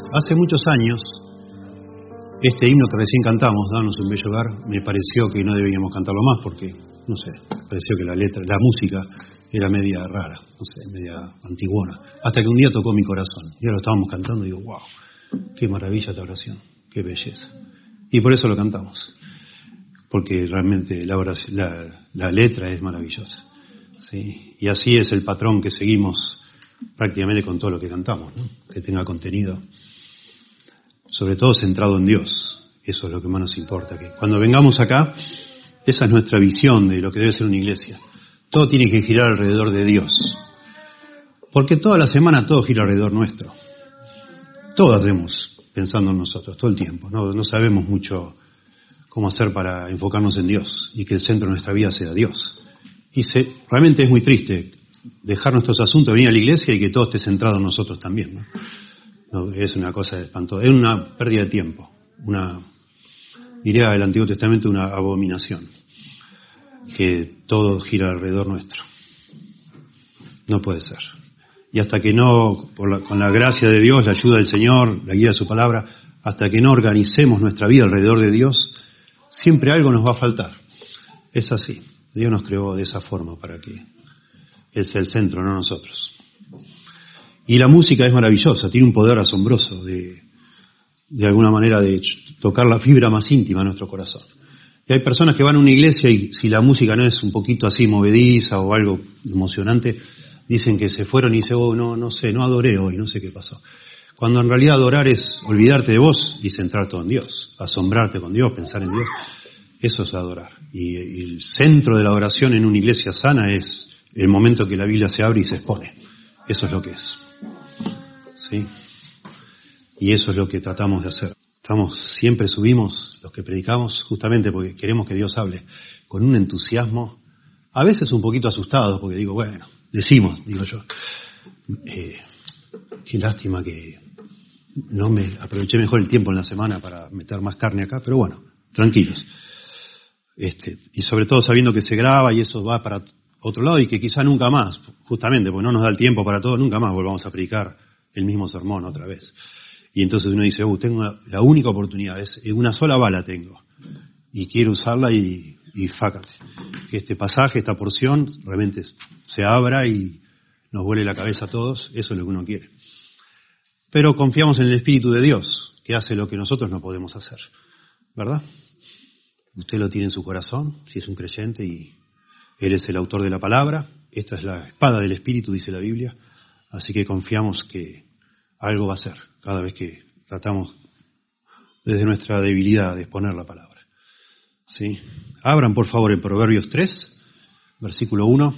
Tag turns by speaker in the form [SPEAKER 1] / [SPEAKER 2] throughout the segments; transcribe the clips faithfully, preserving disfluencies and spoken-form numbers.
[SPEAKER 1] Hace muchos años, este himno que recién cantamos, Danos un bello hogar, me pareció que no debíamos cantarlo más porque, no sé, pareció que la letra, la música era media rara, no sé, media antiguona. Hasta que un día tocó mi corazón. Y ahora lo estábamos cantando y digo, wow, qué maravilla esta oración, qué belleza. Y por eso lo cantamos, porque realmente la, oración, la, la letra es maravillosa. ¿Sí? Y así es el patrón que seguimos prácticamente con todo lo que cantamos, ¿no? Que tenga contenido, sobre todo centrado en Dios. Eso es lo que más nos importa, que cuando vengamos acá, esa es nuestra visión de lo que debe ser una iglesia. Todo tiene que girar alrededor de Dios, porque toda la semana todo gira alrededor nuestro. Todos hacemos pensando en nosotros todo el tiempo. No, no sabemos mucho cómo hacer para enfocarnos en Dios y que el centro de nuestra vida sea Dios. Y se, realmente es muy triste dejar nuestros asuntos, venir a la iglesia y que todo esté centrado en nosotros también, ¿no? No, es una cosa espantosa, es una pérdida de tiempo, una, diría el Antiguo Testamento, una abominación, que todo gira alrededor nuestro. No puede ser. Y hasta que no, por la, con la gracia de Dios, la ayuda del Señor, la guía de su palabra, hasta que no organicemos nuestra vida alrededor de Dios, siempre algo nos va a faltar. Es así. Dios nos creó de esa forma para que Él sea el centro, no nosotros. Y la música es maravillosa, tiene un poder asombroso de, de alguna manera, de tocar la fibra más íntima de nuestro corazón. Y hay personas que van a una iglesia y si la música no es un poquito así movediza o algo emocionante, dicen que se fueron y dicen, oh, no, no sé, no adoré hoy, no sé qué pasó. Cuando en realidad adorar es olvidarte de vos y centrar todo en Dios, asombrarte con Dios, pensar en Dios. Eso es adorar. Y, y el centro de la adoración en una iglesia sana es el momento que la Biblia se abre y se expone. Eso es lo que es. ¿Sí? Y eso es lo que tratamos de hacer. Estamos, siempre subimos los que predicamos justamente porque queremos que Dios hable con un entusiasmo, a veces un poquito asustados, porque digo, bueno, decimos, digo yo, eh, qué lástima que no me aproveché mejor el tiempo en la semana para meter más carne acá, pero bueno, tranquilos. Este, y sobre todo sabiendo que se graba y eso va para otro lado y que quizá nunca más, justamente porque no nos da el tiempo para todo, nunca más volvamos a predicar el mismo sermón otra vez. Y entonces uno dice, oh, tengo una, la única oportunidad, es una sola bala tengo y quiero usarla y, y fácate. Que este pasaje, esta porción, realmente se abra y nos vuele la cabeza a todos, eso es lo que uno quiere. Pero confiamos en el Espíritu de Dios, que hace lo que nosotros no podemos hacer, ¿verdad? Usted lo tiene en su corazón, si es un creyente, y Él es el autor de la palabra. Esta es la espada del Espíritu, dice la Biblia. Así que confiamos que algo va a ser cada vez que tratamos desde nuestra debilidad de exponer la palabra. ¿Sí? Abran, por favor, en Proverbios tres, versículo uno.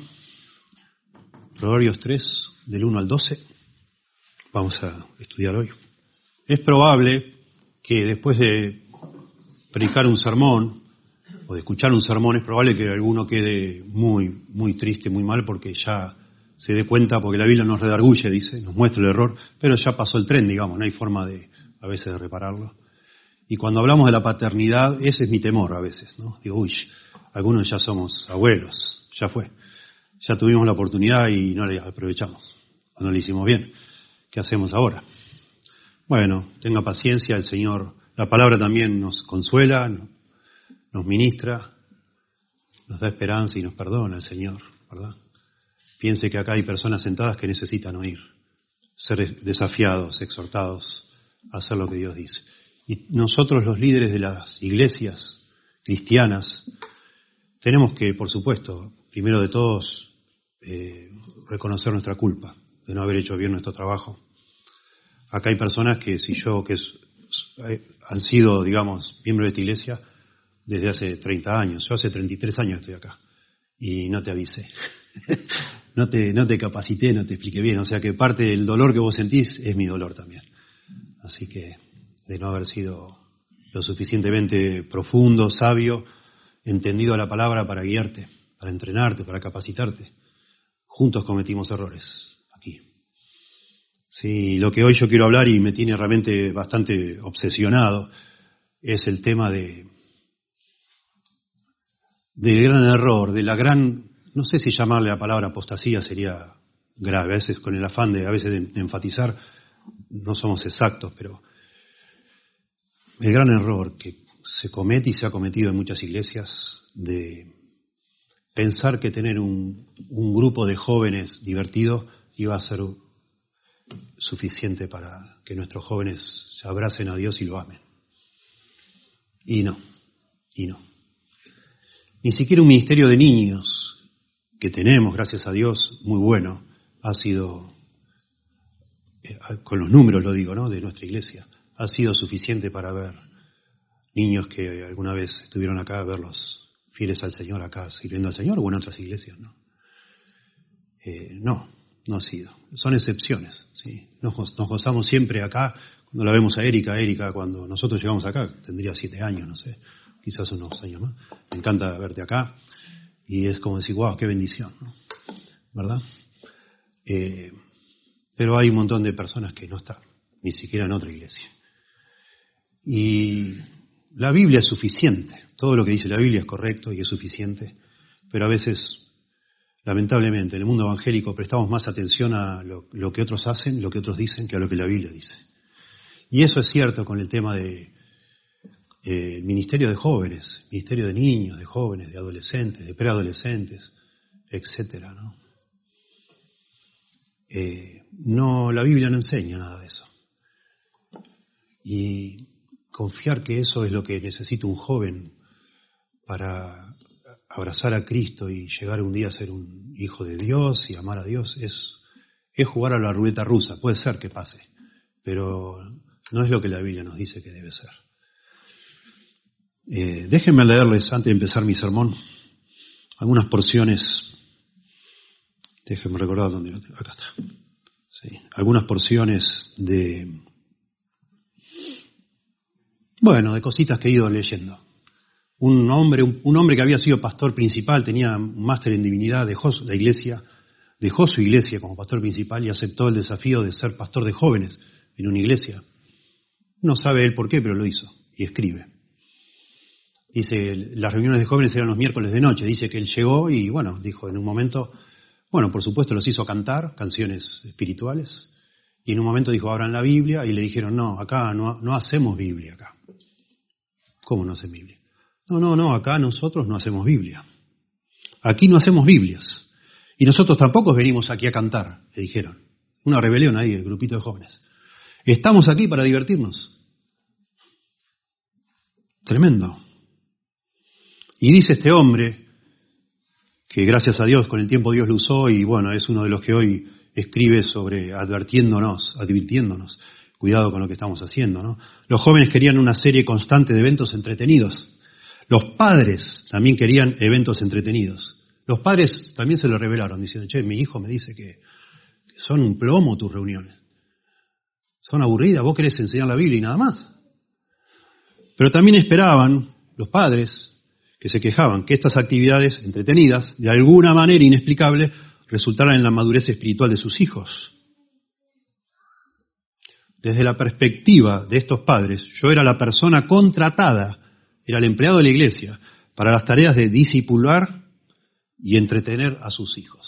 [SPEAKER 1] Proverbios tres, del uno al doce. Vamos a estudiar hoy. Es probable que después de predicar un sermón o de escuchar un sermón, es probable que alguno quede muy, muy triste, muy mal, porque ya se dé cuenta, porque la Biblia nos redarguye, dice, nos muestra el error, pero ya pasó el tren, digamos, no hay forma de, a veces, de repararlo. Y cuando hablamos de la paternidad, ese es mi temor a veces, ¿no? Digo, uy, algunos ya somos abuelos, ya fue. Ya tuvimos la oportunidad y no la aprovechamos, o no la hicimos bien. ¿Qué hacemos ahora? Bueno, tenga paciencia, el Señor, la palabra también nos consuela, nos ministra, nos da esperanza y nos perdona el Señor, ¿verdad? Piense que acá hay personas sentadas que necesitan oír, ser desafiados, exhortados a hacer lo que Dios dice. Y nosotros, los líderes de las iglesias cristianas, tenemos que, por supuesto, primero de todos, eh, reconocer nuestra culpa de no haber hecho bien nuestro trabajo. Acá hay personas que, si yo, que es, han sido, digamos, miembros de esta iglesia desde hace treinta años. Yo hace treinta y tres años estoy acá y no te avisé. No te, no te capacité, no te expliqué bien. O sea que parte del dolor que vos sentís es mi dolor también. Así que de no haber sido lo suficientemente profundo, sabio, entendido a la palabra para guiarte, para entrenarte, para capacitarte. Juntos cometimos errores aquí. Sí, lo que hoy yo quiero hablar y me tiene realmente bastante obsesionado es el tema de del gran error, de la gran, no sé si llamarle la palabra apostasía sería grave, a veces con el afán de a veces de enfatizar, no somos exactos, pero el gran error que se comete y se ha cometido en muchas iglesias de pensar que tener un, un grupo de jóvenes divertidos iba a ser suficiente para que nuestros jóvenes se abracen a Dios y lo amen. Y no, y no. Ni siquiera un ministerio de niños que tenemos, gracias a Dios, muy bueno, ha sido, con los números lo digo, ¿no?, de nuestra iglesia, ha sido suficiente para ver niños que alguna vez estuvieron acá, verlos fieles al Señor acá, sirviendo al Señor, o en otras iglesias, ¿no? Eh, no, no ha sido. Son excepciones, ¿sí? Nos, nos gozamos siempre acá, cuando la vemos a Erika, Erika, cuando nosotros llegamos acá, tendría siete años, no sé, quizás unos años más. Me encanta verte acá, y es como decir, wow, qué bendición, ¿no? ¿Verdad? Eh, pero hay un montón de personas que no están, ni siquiera en otra iglesia. Y la Biblia es suficiente. Todo lo que dice la Biblia es correcto y es suficiente, pero a veces, lamentablemente, en el mundo evangélico prestamos más atención a lo, lo que otros hacen, lo que otros dicen, que a lo que la Biblia dice. Y eso es cierto con el tema de eh, ministerio de jóvenes, ministerio de niños, de jóvenes, de adolescentes, de preadolescentes, etcétera, ¿no? Eh, no, la Biblia no enseña nada de eso. Y confiar que eso es lo que necesita un joven para abrazar a Cristo y llegar un día a ser un hijo de Dios y amar a Dios es, es jugar a la ruleta rusa. Puede ser que pase, pero no es lo que la Biblia nos dice que debe ser. Eh, déjenme leerles, antes de empezar mi sermón, algunas porciones. Déjenme recordar dónde lo tengo. Acá está. Sí, algunas porciones de, bueno, de cositas que he ido leyendo. Un hombre, un, un hombre que había sido pastor principal, tenía un máster en divinidad, dejó la iglesia, dejó su iglesia como pastor principal y aceptó el desafío de ser pastor de jóvenes en una iglesia. No sabe él por qué, pero lo hizo y escribe. Dice, las reuniones de jóvenes eran los miércoles de noche. Dice que él llegó y, bueno, dijo en un momento, bueno, por supuesto los hizo cantar canciones espirituales y en un momento dijo, abran la Biblia, y le dijeron, no, acá no, no hacemos Biblia acá. ¿Cómo no hacen Biblia? No, no, no, acá nosotros no hacemos Biblia. Aquí no hacemos Biblias. Y nosotros tampoco venimos aquí a cantar, le dijeron. Una rebelión ahí, el grupito de jóvenes. Estamos aquí para divertirnos. Tremendo. Y dice este hombre, que gracias a Dios, con el tiempo Dios lo usó, y bueno, es uno de los que hoy escribe sobre advirtiéndonos, advirtiéndonos, cuidado con lo que estamos haciendo, ¿no? Los jóvenes querían una serie constante de eventos entretenidos. Los padres también querían eventos entretenidos. Los padres también se lo revelaron, diciendo, che, mi hijo me dice que son un plomo tus reuniones. Son aburridas, vos querés enseñar la Biblia y nada más. Pero también esperaban los padres que se quejaban que estas actividades entretenidas, de alguna manera inexplicable, resultaran en la madurez espiritual de sus hijos. Desde la perspectiva de estos padres, yo era la persona contratada, era el empleado de la iglesia, para las tareas de discipular y entretener a sus hijos.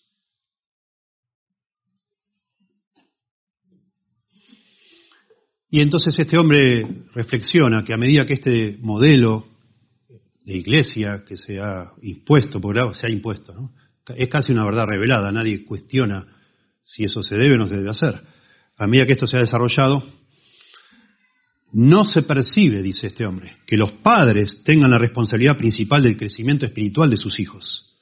[SPEAKER 1] Y entonces este hombre reflexiona que a medida que este modelo de iglesia que se ha impuesto, porque se ha impuesto, ¿no?, es casi una verdad revelada, nadie cuestiona si eso se debe o no se debe hacer. A medida que esto se ha desarrollado, no se percibe, dice este hombre, que los padres tengan la responsabilidad principal del crecimiento espiritual de sus hijos.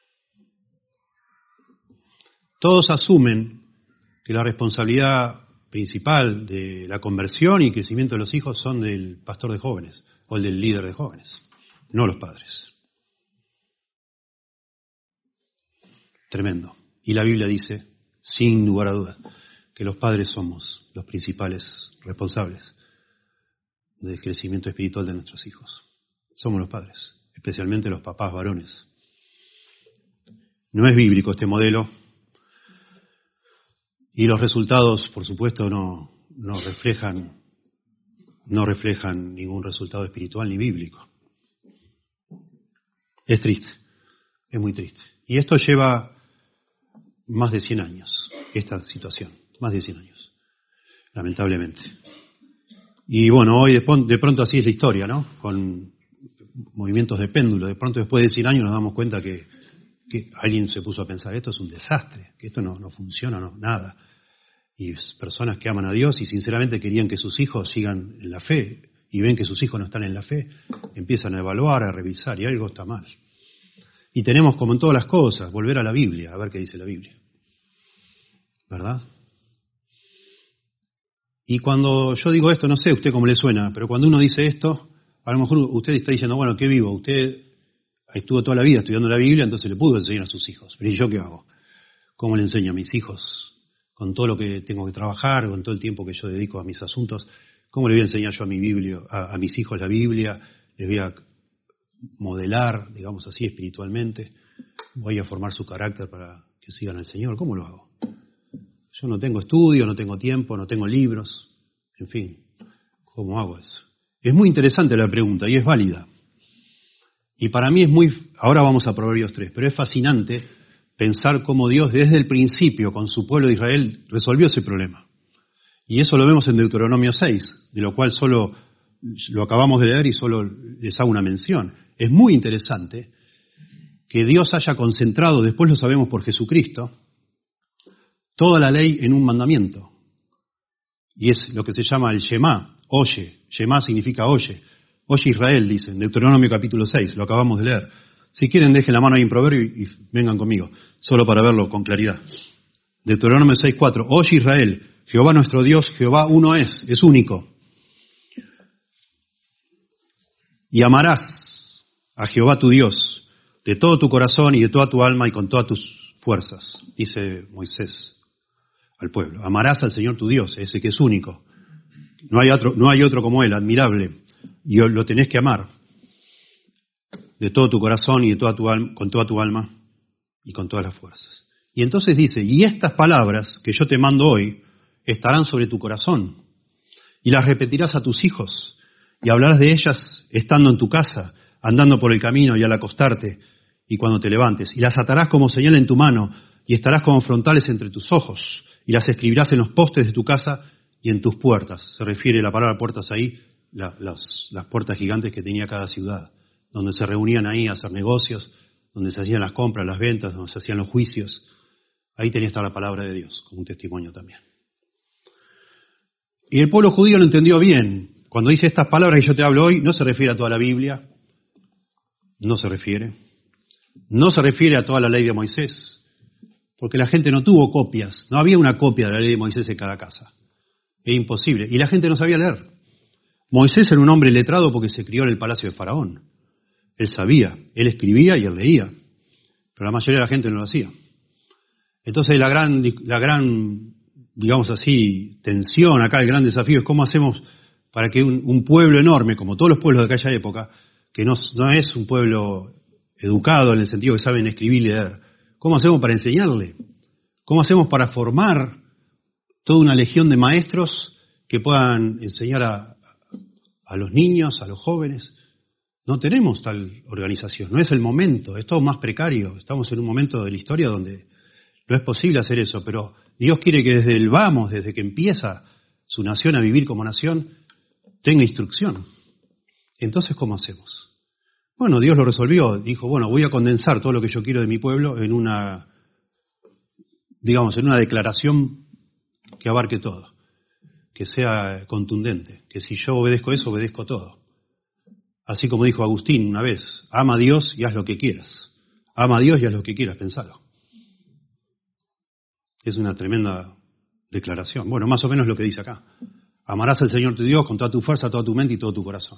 [SPEAKER 1] Todos asumen que la responsabilidad principal de la conversión y crecimiento de los hijos son del pastor de jóvenes o el del líder de jóvenes, no los padres. Tremendo. Y la Biblia dice, sin lugar a dudas, que los padres somos los principales responsables del crecimiento espiritual de nuestros hijos. Somos los padres, especialmente los papás varones. No es bíblico este modelo y los resultados, por supuesto, no, no reflejan, no reflejan ningún resultado espiritual ni bíblico. Es triste, es muy triste. Y esto lleva más de cien años, esta situación, más de cien años. lamentablemente. Y bueno, hoy de, de pronto así es la historia, ¿no? Con movimientos de péndulo. De pronto después de cien años nos damos cuenta que, que alguien se puso a pensar, esto es un desastre, que esto no, no funciona, no, nada. Y personas que aman a Dios y sinceramente querían que sus hijos sigan en la fe y ven que sus hijos no están en la fe, empiezan a evaluar, a revisar y algo está mal. Y tenemos, como en todas las cosas, volver a la Biblia, a ver qué dice la Biblia. ¿Verdad? Y cuando yo digo esto, no sé a usted cómo le suena, pero cuando uno dice esto, a lo mejor usted está diciendo, bueno, ¿qué vivo? Usted estuvo toda la vida estudiando la Biblia, entonces le pudo enseñar a sus hijos. Pero ¿y yo qué hago? ¿Cómo le enseño a mis hijos? Con todo lo que tengo que trabajar, con todo el tiempo que yo dedico a mis asuntos, ¿cómo le voy a enseñar yo a mi Biblia, a, a mis hijos la Biblia? Les voy a modelar, digamos así, espiritualmente. Voy a formar su carácter para que sigan al Señor. ¿Cómo lo hago? Yo no tengo estudio, no tengo tiempo, no tengo libros. En fin, ¿cómo hago eso? Es muy interesante la pregunta y es válida. Y para mí es muy... Ahora vamos a Proverbios tres, pero es fascinante pensar cómo Dios desde el principio con su pueblo de Israel resolvió ese problema. Y eso lo vemos en Deuteronomio seis, de lo cual solo lo acabamos de leer y solo les hago una mención. Es muy interesante que Dios haya concentrado, después lo sabemos por Jesucristo, toda la ley en un mandamiento. Y es lo que se llama el Shema, oye. Shema significa oye. Oye Israel, dice en Deuteronomio capítulo seis, lo acabamos de leer. Si quieren, dejen la mano ahí en Proverbio y, y vengan conmigo, solo para verlo con claridad. Deuteronomio seis cuatro, oye Israel, Jehová nuestro Dios, Jehová uno es, es único. Y amarás a Jehová tu Dios de todo tu corazón y de toda tu alma y con todas tus fuerzas, dice Moisés al pueblo. Amarás al Señor tu Dios, ese que es único. No hay otro, no hay otro como Él, admirable, y lo tenés que amar de todo tu corazón y de toda tu alma, con toda tu alma y con todas las fuerzas. Y entonces dice, y estas palabras que yo te mando hoy estarán sobre tu corazón y las repetirás a tus hijos y hablarás de ellas estando en tu casa, andando por el camino y al acostarte y cuando te levantes, y las atarás como señal en tu mano y estarás como frontales entre tus ojos y las escribirás en los postes de tu casa y en tus puertas. Se refiere la palabra puertas ahí, la, las, las puertas gigantes que tenía cada ciudad, donde se reunían ahí a hacer negocios, donde se hacían las compras, las ventas, donde se hacían los juicios. Ahí tenía que estar la palabra de Dios, como un testimonio también. Y el pueblo judío lo entendió bien. Cuando dice estas palabras que yo te hablo hoy, no se refiere a toda la Biblia, no se refiere. No se refiere a toda la ley de Moisés, porque la gente no tuvo copias, no había una copia de la ley de Moisés en cada casa. Era imposible. Y la gente no sabía leer. Moisés era un hombre letrado porque se crió en el palacio de Faraón. Él sabía, él escribía y él leía, pero la mayoría de la gente no lo hacía. Entonces la gran, la gran, digamos así, tensión acá, el gran desafío es cómo hacemos para que un, un pueblo enorme, como todos los pueblos de aquella época, que no, no es un pueblo educado en el sentido que saben escribir y leer, ¿cómo hacemos para enseñarle? ¿Cómo hacemos para formar toda una legión de maestros que puedan enseñar a, a los niños, a los jóvenes? No tenemos tal organización, no es el momento, es todo más precario. Estamos en un momento de la historia donde no es posible hacer eso, pero Dios quiere que desde el vamos, desde que empieza su nación a vivir como nación, tenga instrucción. Entonces, ¿cómo hacemos? Bueno, Dios lo resolvió, dijo, bueno, voy a condensar todo lo que yo quiero de mi pueblo en una, digamos, en una declaración que abarque todo, que sea contundente, que si yo obedezco eso, obedezco todo. Así como dijo Agustín una vez, ama a Dios y haz lo que quieras. Ama a Dios y haz lo que quieras, pensalo. Es una tremenda declaración. Bueno, más o menos lo que dice acá. Amarás al Señor tu Dios con toda tu fuerza, toda tu mente y todo tu corazón.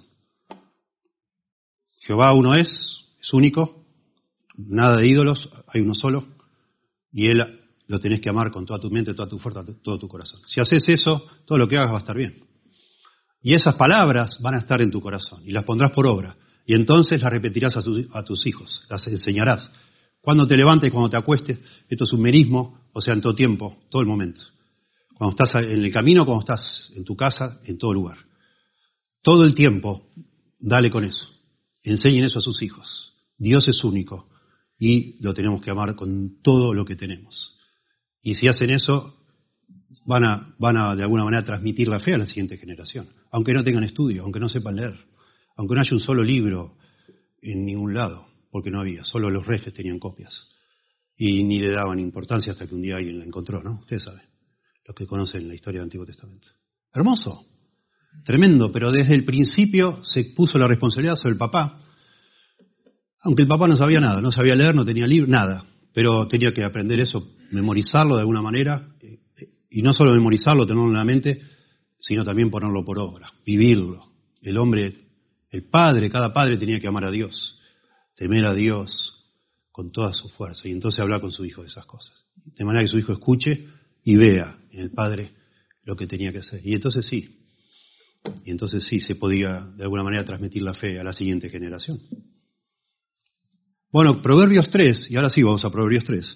[SPEAKER 1] Jehová uno es, es único, nada de ídolos, hay uno solo, y Él lo tenés que amar con toda tu mente, toda tu fuerza, todo tu corazón. Si haces eso, todo lo que hagas va a estar bien. Y esas palabras van a estar en tu corazón y las pondrás por obra. Y entonces las repetirás a, tu, a tus hijos, las enseñarás. Cuando te levantes, cuando te acuestes, esto es un merismo, o sea, en todo tiempo, todo el momento. Cuando estás en el camino, cuando estás en tu casa, en todo lugar. Todo el tiempo, dale con eso. Enseñen eso a sus hijos. Dios es único y lo tenemos que amar con todo lo que tenemos. Y si hacen eso, van a, van a de alguna manera transmitir la fe a la siguiente generación, aunque no tengan estudio, aunque no sepan leer, aunque no haya un solo libro en ningún lado, porque no había, solo los reyes tenían copias y ni le daban importancia hasta que un día alguien la encontró, ¿no? Ustedes saben, los que conocen la historia del Antiguo Testamento. Hermoso, tremendo, pero desde el principio se puso la responsabilidad sobre el papá, aunque el papá no sabía nada, no sabía leer, no tenía libro, nada, pero tenía que aprender eso, memorizarlo de alguna manera, y no solo memorizarlo, tenerlo en la mente, sino también ponerlo por obra, vivirlo. El hombre, el padre, cada padre tenía que amar a Dios, temer a Dios con toda su fuerza, y entonces hablar con su hijo de esas cosas. De manera que su hijo escuche y vea en el padre lo que tenía que hacer. Y entonces sí, y entonces sí se podía de alguna manera transmitir la fe a la siguiente generación. Bueno, Proverbios tres, y ahora sí vamos a Proverbios tres.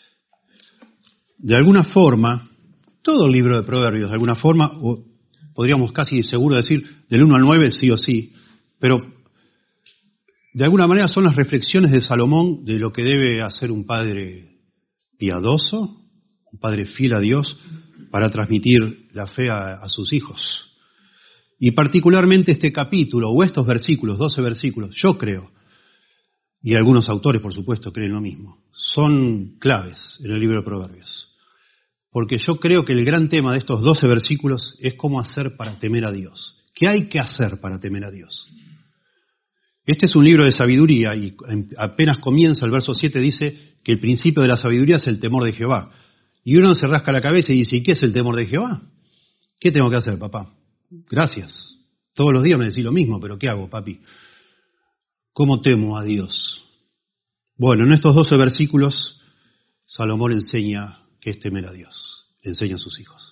[SPEAKER 1] De alguna forma, todo el libro de Proverbios, de alguna forma, o podríamos casi seguro decir, del uno al nueve sí o sí, pero de alguna manera son las reflexiones de Salomón de lo que debe hacer un padre piadoso, un padre fiel a Dios, para transmitir la fe a, a sus hijos. Y particularmente este capítulo, o estos versículos, doce versículos, yo creo, y algunos autores, por supuesto, creen lo mismo, son claves en el libro de Proverbios. Porque yo creo que el gran tema de estos doce versículos es cómo hacer para temer a Dios. ¿Qué hay que hacer para temer a Dios? Este es un libro de sabiduría y apenas comienza el verso siete dice que el principio de la sabiduría es el temor de Jehová. Y uno se rasca la cabeza y dice, ¿y qué es el temor de Jehová? ¿Qué tengo que hacer, papá? Gracias. Todos los días me decís lo mismo, pero ¿qué hago, papi? ¿Cómo temo a Dios? Bueno, en estos doce versículos, Salomón enseña que es temer a Dios, le enseña a sus hijos.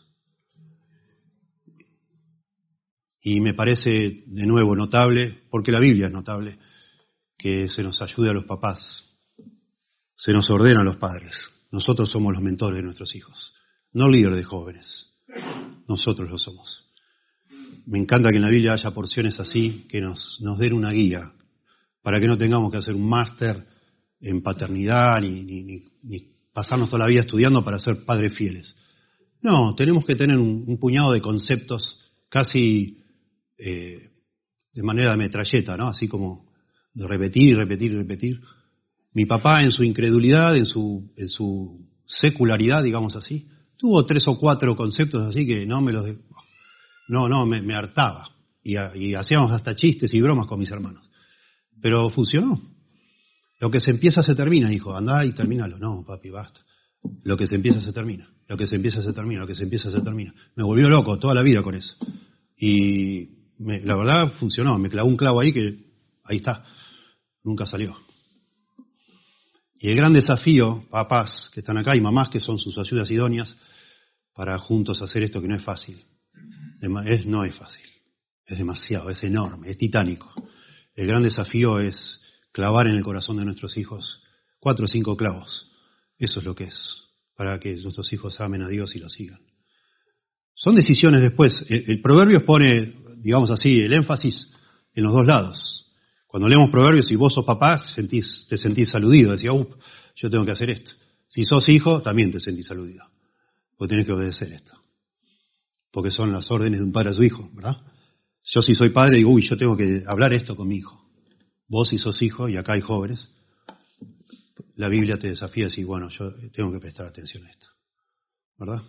[SPEAKER 1] Y me parece de nuevo notable, porque la Biblia es notable, que se nos ayude a los papás, se nos ordena a los padres. Nosotros somos los mentores de nuestros hijos, no líderes de jóvenes, nosotros lo somos. Me encanta que en la Biblia haya porciones así que nos, nos den una guía, para que no tengamos que hacer un máster en paternidad ni, ni, ni, ni pasarnos toda la vida estudiando para ser padres fieles. No, tenemos que tener un, un puñado de conceptos casi eh, de manera de metralleta, ¿no? Así como de repetir, repetir, repetir. Mi papá en su incredulidad, en su, en su secularidad, digamos así, tuvo tres o cuatro conceptos así que no me los... De... No, no, me, me hartaba. Y, y hacíamos hasta chistes y bromas con mis hermanos. Pero funcionó. Lo que se empieza se termina, hijo. Andá y termínalo. No, papi, basta. Lo que se empieza se termina. Lo que se empieza se termina. Lo que se empieza se termina. Me volvió loco toda la vida con eso. Y me, la verdad funcionó. Me clavó un clavo ahí que ahí está. Nunca salió. Y el gran desafío, papás que están acá y mamás que son sus ayudas idóneas, para juntos hacer esto que no es fácil. Es, no es fácil. Es demasiado, es enorme, es titánico. El gran desafío es clavar en el corazón de nuestros hijos cuatro o cinco clavos. Eso es lo que es, para que nuestros hijos amen a Dios y lo sigan. Son decisiones después. El, el Proverbios pone, digamos así, el énfasis en los dos lados. Cuando leemos Proverbios y vos sos papá, sentís, te sentís aludido. Decía, up, yo tengo que hacer esto. Si sos hijo, también te sentís aludido. Porque tenés que obedecer esto. Porque son las órdenes de un padre a su hijo, ¿verdad? Yo si soy padre digo, uy, yo tengo que hablar esto con mi hijo. Vos si sos hijo, y acá hay jóvenes, la Biblia te desafía a decir, bueno, yo tengo que prestar atención a esto, ¿verdad?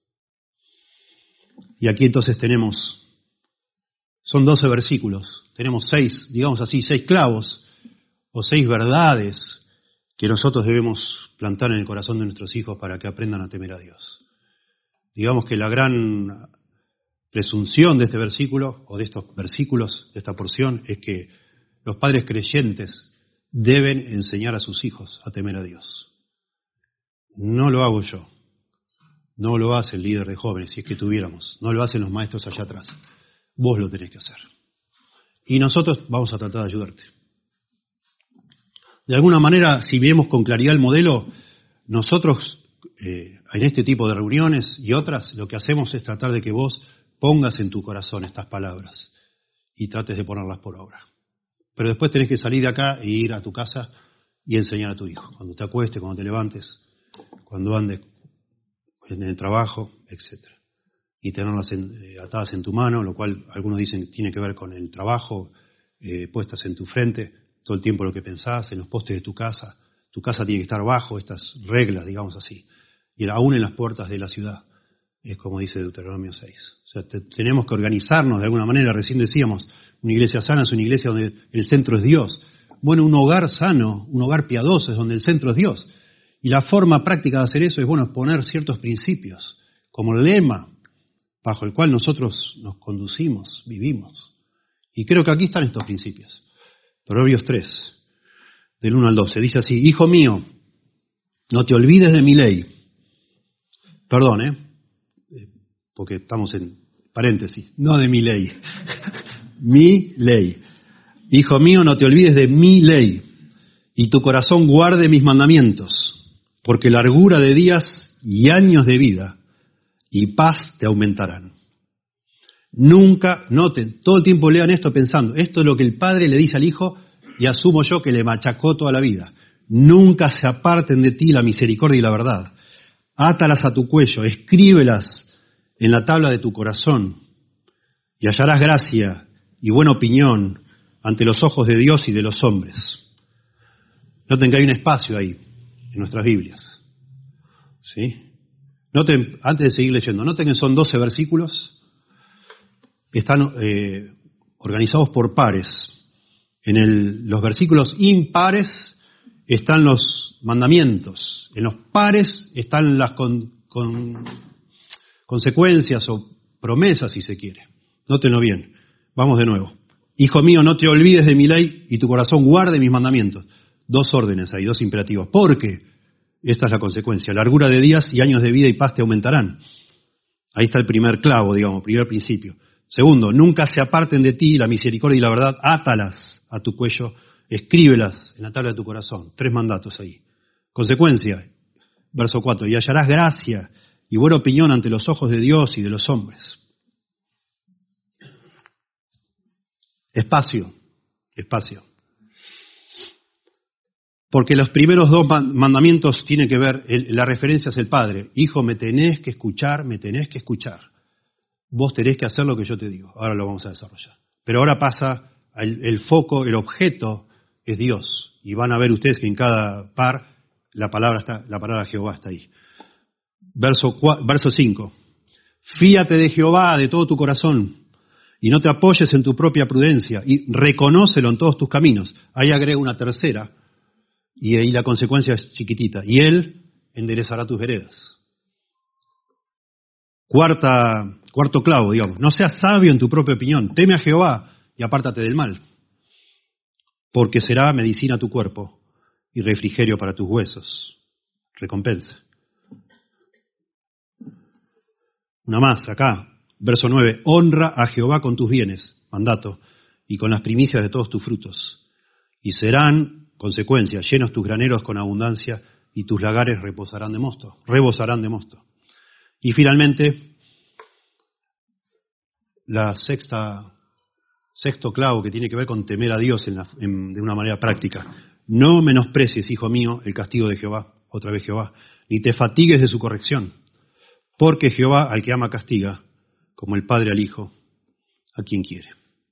[SPEAKER 1] Y aquí entonces tenemos, son doce versículos, tenemos seis, digamos así, seis clavos, o seis verdades que nosotros debemos plantar en el corazón de nuestros hijos para que aprendan a temer a Dios. Digamos que la gran presunción de este versículo, o de estos versículos, de esta porción, es que los padres creyentes deben enseñar a sus hijos a temer a Dios. No lo hago yo, no lo hace el líder de jóvenes, si es que tuviéramos, no lo hacen los maestros allá atrás. Vos lo tenés que hacer. Y nosotros vamos a tratar de ayudarte. De alguna manera, si vemos con claridad el modelo, nosotros eh, en este tipo de reuniones y otras, lo que hacemos es tratar de que vos pongas en tu corazón estas palabras y trates de ponerlas por obra. Pero después tenés que salir de acá e ir a tu casa y enseñar a tu hijo. Cuando te acuestes, cuando te levantes, cuando andes, en el trabajo, etcétera. Y tenerlas en, eh, atadas en tu mano, lo cual algunos dicen que tiene que ver con el trabajo, eh, puestas en tu frente, todo el tiempo lo que pensás, en los postes de tu casa. Tu casa tiene que estar bajo estas reglas, digamos así. Y aún en las puertas de la ciudad, es como dice Deuteronomio seis. O sea, te, tenemos que organizarnos de alguna manera. Recién decíamos, una iglesia sana es una iglesia donde el centro es Dios. Bueno, un hogar sano, un hogar piadoso es donde el centro es Dios. Y la forma práctica de hacer eso es, bueno, poner ciertos principios como lema bajo el cual nosotros nos conducimos, vivimos. Y creo que aquí están estos principios. Proverbios tres, del uno al doce, dice así: Hijo mío, no te olvides de mi ley. Perdón, ¿eh? Porque estamos en paréntesis, no de mi ley. Mi ley. Hijo mío, no te olvides de mi ley, y tu corazón guarde mis mandamientos, porque largura de días y años de vida y paz te aumentarán. Nunca, noten, todo el tiempo lean esto pensando, esto es lo que el padre le dice al hijo y asumo yo que le machacó toda la vida. Nunca se aparten de ti la misericordia y la verdad. Átalas a tu cuello, escríbelas en la tabla de tu corazón y hallarás gracia y buena opinión ante los ojos de Dios y de los hombres. Noten que hay un espacio ahí en nuestras Biblias. ¿Sí? Noten, antes de seguir leyendo, noten que son doce versículos, están eh, organizados por pares. En el, los versículos impares están los mandamientos, en los pares están las con, con, consecuencias o promesas, si se quiere. Nótenlo bien, vamos de nuevo. Hijo mío, no te olvides de mi ley y tu corazón guarde mis mandamientos. Dos órdenes ahí, dos imperativos. Porque esta es la consecuencia. Largura de días y años de vida y paz te aumentarán. Ahí está el primer clavo, digamos, primer principio. Segundo, nunca se aparten de ti la misericordia y la verdad. Átalas a tu cuello, escríbelas en la tabla de tu corazón. Tres mandatos ahí. Consecuencia, verso cuatro. Y hallarás gracia y buena opinión ante los ojos de Dios y de los hombres. Espacio, espacio. Porque los primeros dos mandamientos tienen que ver, la referencia es el Padre. Hijo, me tenés que escuchar, me tenés que escuchar. Vos tenés que hacer lo que yo te digo. Ahora lo vamos a desarrollar. Pero ahora pasa, el, el foco, el objeto es Dios. Y van a ver ustedes que en cada par la palabra está, la palabra Jehová está ahí. Verso, verso cinco. Fíate de Jehová de todo tu corazón y no te apoyes en tu propia prudencia y reconócelo en todos tus caminos. Ahí agrega una tercera. Y ahí la consecuencia es chiquitita. Y Él enderezará tus veredas. Cuarta, cuarto clavo, digamos. No seas sabio en tu propia opinión. Teme a Jehová y apártate del mal. Porque será medicina a tu cuerpo y refrigerio para tus huesos. Recompensa. Una más, acá. Verso nueve. Honra a Jehová con tus bienes, mandato, y con las primicias de todos tus frutos. Y serán... consecuencia, llenos tus graneros con abundancia y tus lagares reposarán de mosto, rebosarán de mosto. Y finalmente, la sexta, sexto clavo que tiene que ver con temer a Dios en la, en, de una manera práctica. No menosprecies, hijo mío, el castigo de Jehová, otra vez Jehová, ni te fatigues de su corrección, porque Jehová al que ama castiga, como el padre al hijo, a quien quiere.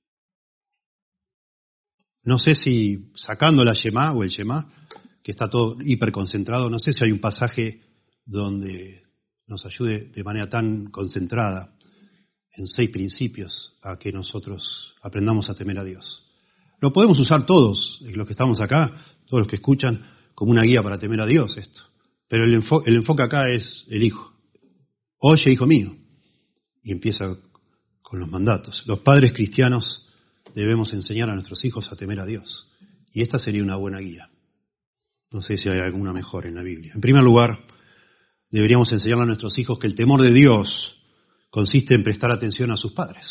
[SPEAKER 1] No sé si, sacando la Shemá o el Shemá, que está todo hiperconcentrado, no sé si hay un pasaje donde nos ayude de manera tan concentrada en seis principios a que nosotros aprendamos a temer a Dios. Lo podemos usar todos, los que estamos acá, todos los que escuchan, como una guía para temer a Dios esto. Pero el, enfo- el enfoque acá es el hijo. Oye, hijo mío. Y empieza con los mandatos. Los padres cristianos debemos enseñar a nuestros hijos a temer a Dios. Y esta sería una buena guía. No sé si hay alguna mejor en la Biblia. En primer lugar, deberíamos enseñarle a nuestros hijos que el temor de Dios consiste en prestar atención a sus padres.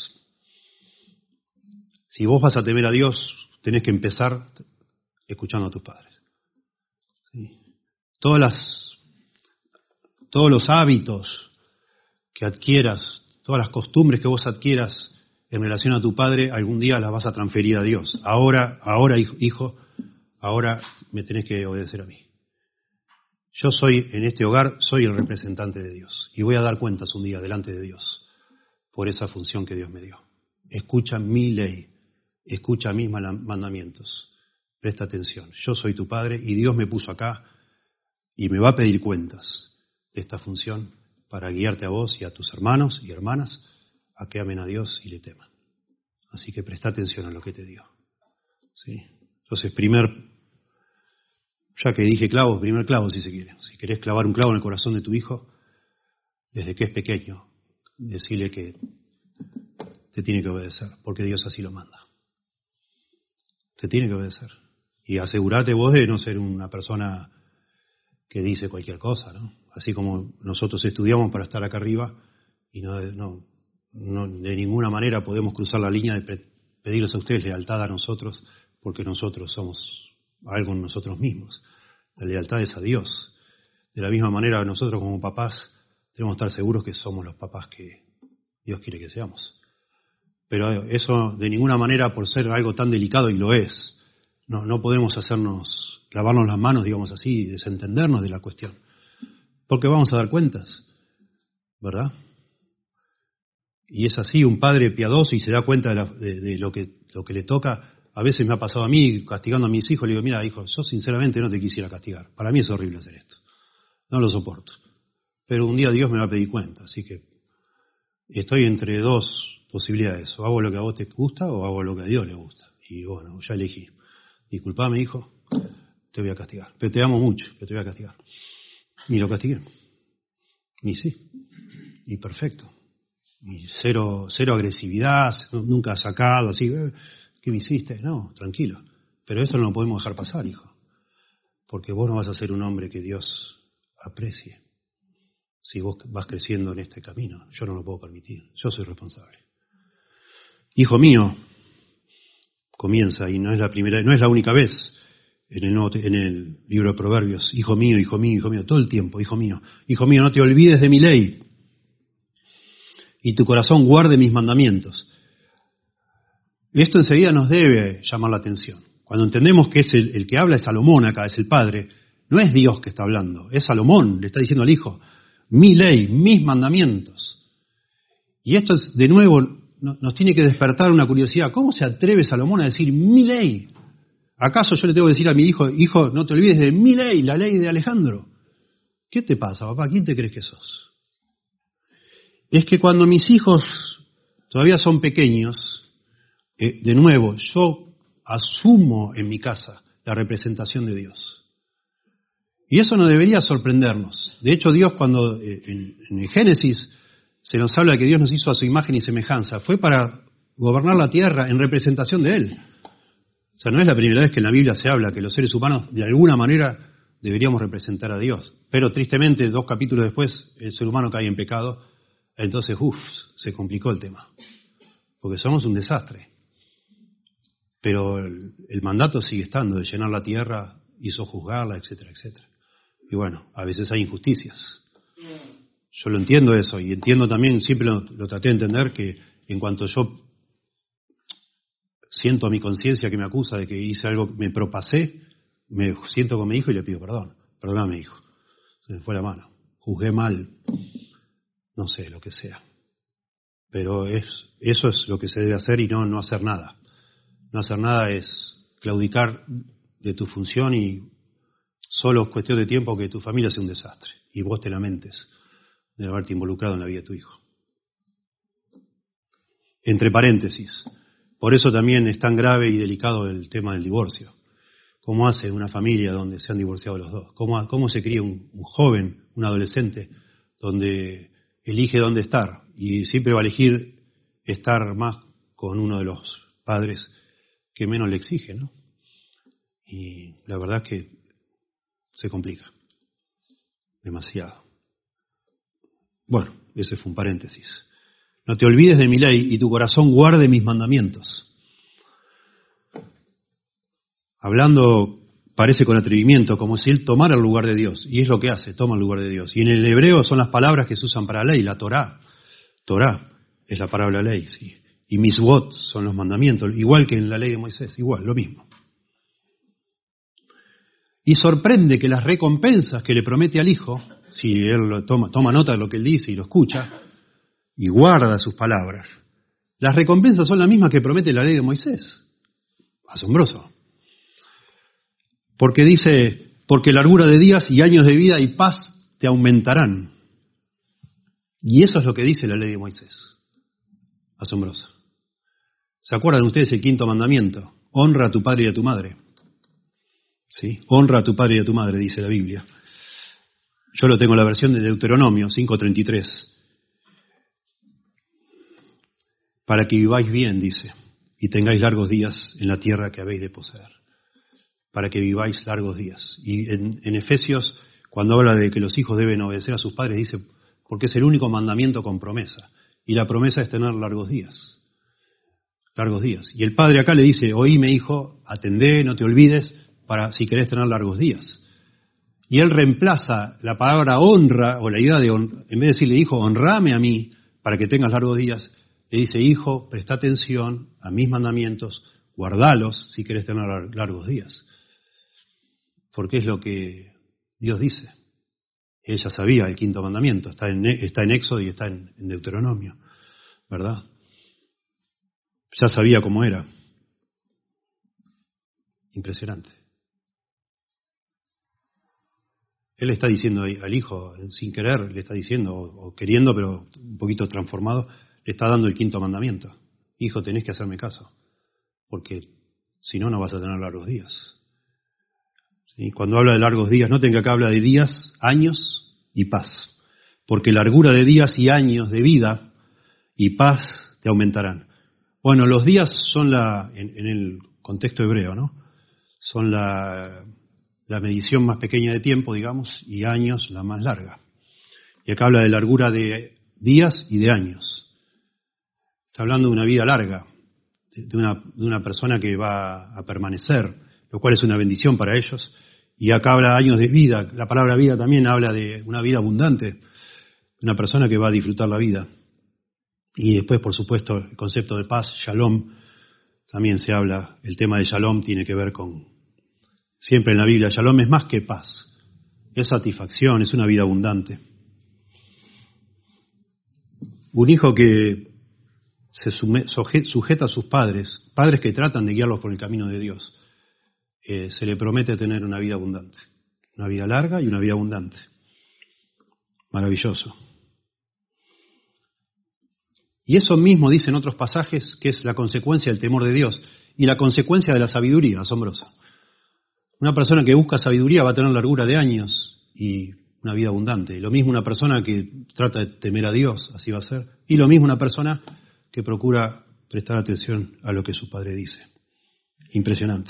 [SPEAKER 1] Si vos vas a temer a Dios, tenés que empezar escuchando a tus padres. ¿Sí? Todas las, todos los hábitos que adquieras, todas las costumbres que vos adquieras en relación a tu padre, algún día las vas a transferir a Dios. Ahora, ahora hijo, ahora me tenés que obedecer a mí. Yo soy, en este hogar, soy el representante de Dios. Y voy a dar cuentas un día delante de Dios por esa función que Dios me dio. Escucha mi ley, escucha mis mandamientos. Presta atención. Yo soy tu padre y Dios me puso acá y me va a pedir cuentas de esta función para guiarte a vos y a tus hermanos y hermanas a que amen a Dios y le teman. Así que presta atención a lo que te digo. ¿Sí? Entonces, primer, ya que dije clavo, primer clavo si se quiere. Si querés clavar un clavo en el corazón de tu hijo, desde que es pequeño, decirle que te tiene que obedecer, porque Dios así lo manda. Te tiene que obedecer. Y asegurate vos de no ser una persona que dice cualquier cosa, ¿no? Así como nosotros estudiamos para estar acá arriba y no, no, no de ninguna manera podemos cruzar la línea de pedirles a ustedes lealtad a nosotros, porque nosotros somos algo en nosotros mismos. La lealtad es a Dios. De la misma manera, nosotros como papás tenemos que estar seguros que somos los papás que Dios quiere que seamos. Pero eso de ninguna manera, por ser algo tan delicado, y lo es, no, no podemos hacernos, lavarnos las manos, digamos así, y desentendernos de la cuestión. Porque vamos a dar cuentas, ¿verdad? Y es así, un padre piadoso y se da cuenta de, la, de, de lo, que, lo que le toca. A veces me ha pasado a mí, castigando a mis hijos, le digo, mira, hijo, yo sinceramente no te quisiera castigar. Para mí es horrible hacer esto. No lo soporto. Pero un día Dios me va a pedir cuenta, así que estoy entre dos posibilidades. O hago lo que a vos te gusta o hago lo que a Dios le gusta. Y bueno, ya elegí. Disculpame, hijo, te voy a castigar. Pero te amo mucho, pero te voy a castigar. Ni lo castigué. Ni sí. Y perfecto. Y cero, cero agresividad, nunca sacado así. ¿Qué me hiciste? No, tranquilo. Pero eso no lo podemos dejar pasar, hijo. Porque vos no vas a ser un hombre que Dios aprecie. Si vos vas creciendo en este camino, yo no lo puedo permitir. Yo soy responsable. Hijo mío, comienza, y no es la primera, no es la única vez en el, Nuevo, en el libro de Proverbios. Hijo mío, hijo mío, hijo mío, todo el tiempo, hijo mío. Hijo mío, no te olvides de mi ley. Y tu corazón guarde mis mandamientos. Y esto enseguida nos debe llamar la atención. Cuando entendemos que es el, el que habla es Salomón acá, es el padre, no es Dios que está hablando, es Salomón, le está diciendo al hijo, mi ley, mis mandamientos. Y esto es, de nuevo, no, nos tiene que despertar una curiosidad. ¿Cómo se atreve Salomón a decir mi ley? ¿Acaso yo le tengo que decir a mi hijo, hijo, no te olvides de mi ley, la ley de Alejandro? ¿Qué te pasa, papá? ¿Quién te crees que sos? Es que cuando mis hijos todavía son pequeños, Eh, de nuevo, yo asumo en mi casa la representación de Dios. Y eso no debería sorprendernos. De hecho, Dios cuando eh, en, en el Génesis se nos habla de que Dios nos hizo a su imagen y semejanza, fue para gobernar la tierra en representación de Él. O sea, no es la primera vez que en la Biblia se habla que los seres humanos de alguna manera deberíamos representar a Dios. Pero tristemente, dos capítulos después, el ser humano cae en pecado, entonces, uff, se complicó el tema. Porque somos un desastre. Pero el, el mandato sigue estando, de llenar la tierra y sojuzgarla, etcétera, etcétera. Y bueno, a veces hay injusticias. Yo lo entiendo eso, y entiendo también, siempre lo, lo traté de entender, que en cuanto yo siento a mi conciencia que me acusa de que hice algo, me propasé, me siento con mi hijo y le pido perdón. Perdóname, hijo. Se me fue la mano. Juzgué mal. No sé, lo que sea. Pero es, eso es lo que se debe hacer y no, no hacer nada. No hacer nada es claudicar de tu función y solo es cuestión de tiempo que tu familia sea un desastre y vos te lamentes de haberte involucrado en la vida de tu hijo. Entre paréntesis, por eso también es tan grave y delicado el tema del divorcio. ¿Cómo hace una familia donde se han divorciado los dos? ¿Cómo, cómo se cría un, un joven, un adolescente, donde elige dónde estar y siempre va a elegir estar más con uno de los padres que menos le exige, ¿no? Y la verdad es que se complica demasiado. Bueno, ese fue un paréntesis. No te olvides de mi ley y tu corazón guarde mis mandamientos. Hablando, parece con atrevimiento, como si él tomara el lugar de Dios. Y es lo que hace, toma el lugar de Dios. Y en el hebreo son las palabras que se usan para ley, la Torá. Torá es la palabra ley, sí. Y misbot son los mandamientos, igual que en la ley de Moisés, igual, lo mismo. Y sorprende que las recompensas que le promete al Hijo, si él lo toma, toma nota de lo que él dice y lo escucha, y guarda sus palabras, las recompensas son las mismas que promete la ley de Moisés. Asombroso. Porque dice, porque largura de días y años de vida y paz te aumentarán. Y eso es lo que dice la ley de Moisés. Asombroso. ¿Se acuerdan ustedes el quinto mandamiento? Honra a tu padre y a tu madre. ¿Sí? Honra a tu padre y a tu madre, dice la Biblia. Yo lo tengo en la versión de Deuteronomio cinco treinta y tres. Para que viváis bien, dice, y tengáis largos días en la tierra que habéis de poseer. Para que viváis largos días. Y en, en Efesios, cuando habla de que los hijos deben obedecer a sus padres, dice, porque es el único mandamiento con promesa. Y la promesa es tener largos días. Largos días. Y el padre acá le dice, oíme hijo, atendé, no te olvides, para si querés tener largos días. Y él reemplaza la palabra honra, o la idea de, en vez de decirle, hijo, honrame a mí, para que tengas largos días, le dice, hijo, presta atención a mis mandamientos, guardalos si querés tener largos días. Porque es lo que Dios dice. Ella sabía el quinto mandamiento, está en, está en Éxodo y está en, en Deuteronomio, ¿verdad? Ya sabía cómo era. Impresionante. Él le está diciendo al hijo, sin querer, le está diciendo, o, o queriendo, pero un poquito transformado, le está dando el quinto mandamiento. Hijo, tenés que hacerme caso, porque si no, no vas a tener largos días. ¿Sí? Cuando habla de largos días, noten que acá habla de días, años y paz. Porque largura de días y años de vida y paz te aumentarán. Bueno, los días son la, en, en el contexto hebreo, ¿no? Son la, la medición más pequeña de tiempo, digamos, y años la más larga. Y acá habla de largura de días y de años. Está hablando de una vida larga, de una, de una persona que va a permanecer, lo cual es una bendición para ellos. Y acá habla de años de vida. La palabra vida también habla de una vida abundante, una persona que va a disfrutar la vida. Y después, por supuesto, el concepto de paz, shalom, también se habla, el tema de shalom tiene que ver con, siempre en la Biblia, shalom es más que paz, es satisfacción, es una vida abundante. Un hijo que se sujeta a sus padres, padres que tratan de guiarlos por el camino de Dios, eh, se le promete tener una vida abundante, una vida larga y una vida abundante. Maravilloso. Y eso mismo dice en otros pasajes que es la consecuencia del temor de Dios y la consecuencia de la sabiduría, asombrosa. Una persona que busca sabiduría va a tener largura de años y una vida abundante. Lo mismo una persona que trata de temer a Dios, así va a ser. Y lo mismo una persona que procura prestar atención a lo que su padre dice. Impresionante.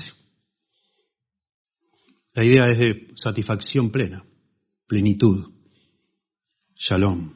[SPEAKER 1] La idea es de satisfacción plena, plenitud, shalom.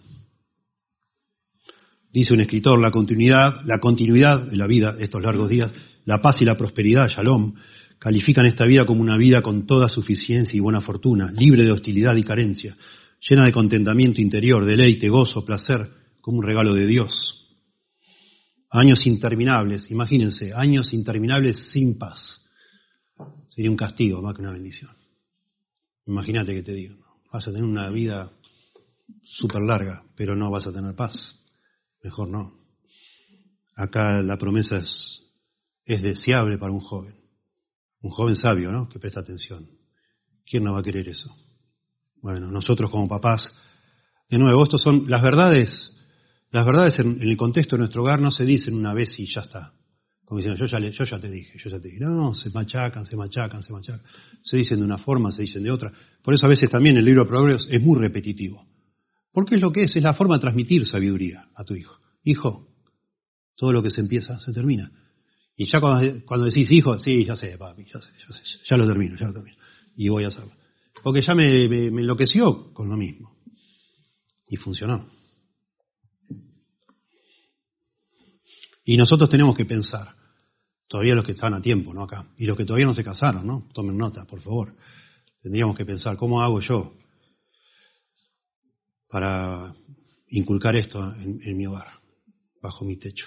[SPEAKER 1] Dice un escritor, la continuidad, la continuidad de la vida, estos largos días, la paz y la prosperidad, shalom, califican esta vida como una vida con toda suficiencia y buena fortuna, libre de hostilidad y carencia, llena de contentamiento interior, deleite, gozo, placer, como un regalo de Dios. Años interminables, imagínense, años interminables sin paz. Sería un castigo más que una bendición. Imagínate que te digo, vas a tener una vida súper larga, pero no vas a tener paz. Mejor no. Acá la promesa es, es deseable para un joven. Un joven sabio, ¿no? Que presta atención. ¿Quién no va a querer eso? Bueno, nosotros como papás, de nuevo, estos son las verdades. Las verdades en, en el contexto de nuestro hogar no se dicen una vez y ya está. Como diciendo, yo ya, le, yo ya te dije, yo ya te dije. No, no, se machacan, se machacan, se machacan. Se dicen de una forma, se dicen de otra. Por eso a veces también el libro de Proverbios es muy repetitivo. Porque es lo que es, es la forma de transmitir sabiduría a tu hijo. Hijo, todo lo que se empieza, se termina. Y ya cuando, cuando decís hijo, sí, ya sé, papi, ya sé, ya sé, ya lo termino, ya lo termino. Y voy a hacerlo. Porque ya me, me, me enloqueció con lo mismo. Y funcionó. Y nosotros tenemos que pensar, todavía los que están a tiempo, ¿no? Acá, y los que todavía no se casaron, ¿no? Tomen nota, por favor. Tendríamos que pensar, ¿cómo hago yo para inculcar esto en, en mi hogar, bajo mi techo?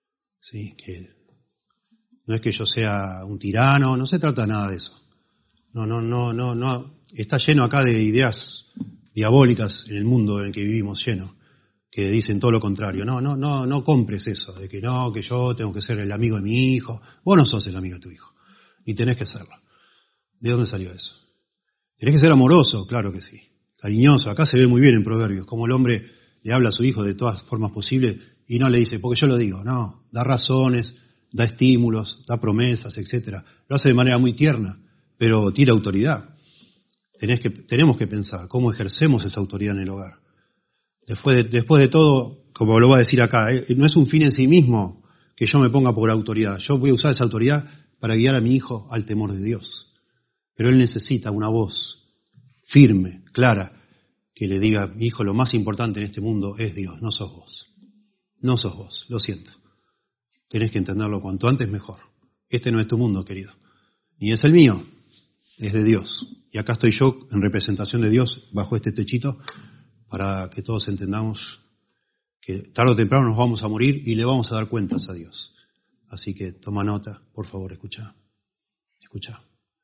[SPEAKER 1] ¿Sí? Que no es que yo sea un tirano, no se trata nada de eso. No, no, no, no, no. Está lleno acá de ideas diabólicas en el mundo en el que vivimos, lleno, que dicen todo lo contrario. No, no, no, no compres eso, de que no, que yo tengo que ser el amigo de mi hijo. Vos no sos el amigo de tu hijo, ni tenés que serlo. ¿De dónde salió eso? Tenés que ser amoroso, claro que sí. Cariñoso, acá se ve muy bien en Proverbios, como el hombre le habla a su hijo de todas formas posibles y no le dice, porque yo lo digo, no, da razones, da estímulos, da promesas, etcétera. Lo hace de manera muy tierna, pero tira autoridad. Tenés que, tenemos que pensar cómo ejercemos esa autoridad en el hogar. Después de, después de todo, como lo voy a decir acá, eh, no es un fin en sí mismo que yo me ponga por autoridad. Yo voy a usar esa autoridad para guiar a mi hijo al temor de Dios. Pero él necesita una voz firme, clara, que le diga, hijo, lo más importante en este mundo es Dios, no sos vos. No sos vos, lo siento. Tenés que entenderlo cuanto antes mejor. Este no es tu mundo, querido. Ni es el mío, es de Dios. Y acá estoy yo en representación de Dios bajo este techito para que todos entendamos que tarde o temprano nos vamos a morir y le vamos a dar cuentas a Dios. Así que toma nota, por favor, escucha. Escucha.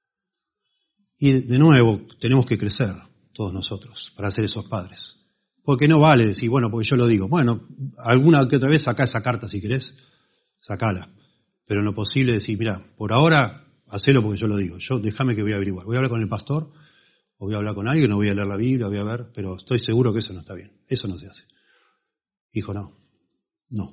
[SPEAKER 1] Y de nuevo, tenemos que crecer todos nosotros para ser esos padres. Porque no vale decir, bueno, porque yo lo digo. Bueno, alguna que otra vez sacá esa carta si querés, sacala. Pero en lo posible decir, mira, por ahora, hacelo porque yo lo digo. Yo déjame que voy a averiguar. Voy a hablar con el pastor, o voy a hablar con alguien, no voy a leer la Biblia, voy a ver, pero estoy seguro que eso no está bien. Eso no se hace. Hijo, no. No.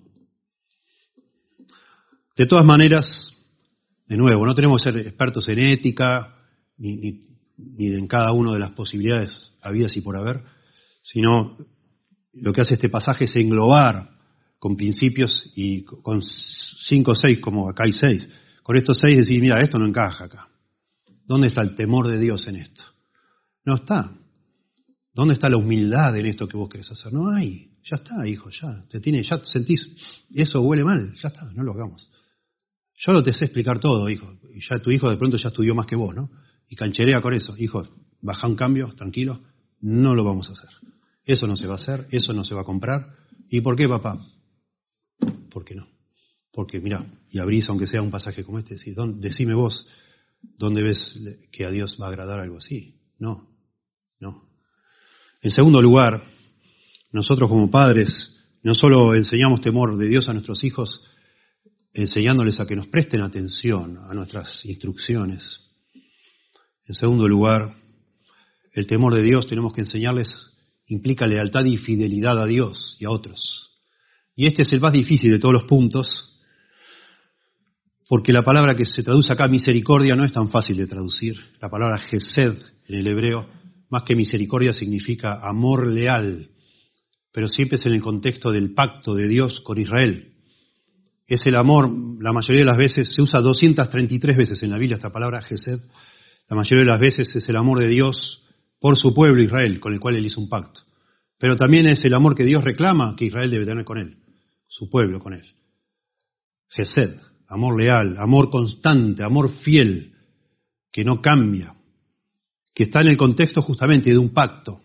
[SPEAKER 1] De todas maneras, de nuevo, no tenemos que ser expertos en ética, Ni, ni, ni en cada una de las posibilidades habidas y por haber, sino lo que hace este pasaje es englobar con principios y con cinco o seis, como acá hay seis, con estos seis decir, mira, esto no encaja acá. ¿Dónde está el temor de Dios en esto? No está. ¿Dónde está la humildad en esto que vos querés hacer? No hay. Ya está, hijo, ya. Te tiene, ya te sentís, eso huele mal, ya está, no lo hagamos. Yo lo te sé explicar todo, hijo. Y ya tu hijo de pronto ya estudió más que vos, ¿no? Y cancherea con eso. Hijo, baja un cambio, tranquilo, no lo vamos a hacer. Eso no se va a hacer, eso no se va a comprar. ¿Y por qué, papá? ¿Por qué no? Porque, mira, y abrís, aunque sea un pasaje como este, decís, decime vos, ¿dónde ves que a Dios va a agradar algo así? No, no. En segundo lugar, nosotros como padres no solo enseñamos temor de Dios a nuestros hijos, enseñándoles a que nos presten atención a nuestras instrucciones. En segundo lugar, el temor de Dios tenemos que enseñarles implica lealtad y fidelidad a Dios y a otros. Y este es el más difícil de todos los puntos, porque la palabra que se traduce acá, misericordia, no es tan fácil de traducir. La palabra gesed en el hebreo, más que misericordia, significa amor leal, pero siempre es en el contexto del pacto de Dios con Israel. Es el amor, la mayoría de las veces, se usa doscientas treinta y tres veces en la Biblia esta palabra gesed. La mayoría de las veces es el amor de Dios por su pueblo Israel, con el cual Él hizo un pacto. Pero también es el amor que Dios reclama que Israel debe tener con Él, su pueblo con Él. Gesed, amor leal, amor constante, amor fiel, que no cambia, que está en el contexto justamente de un pacto.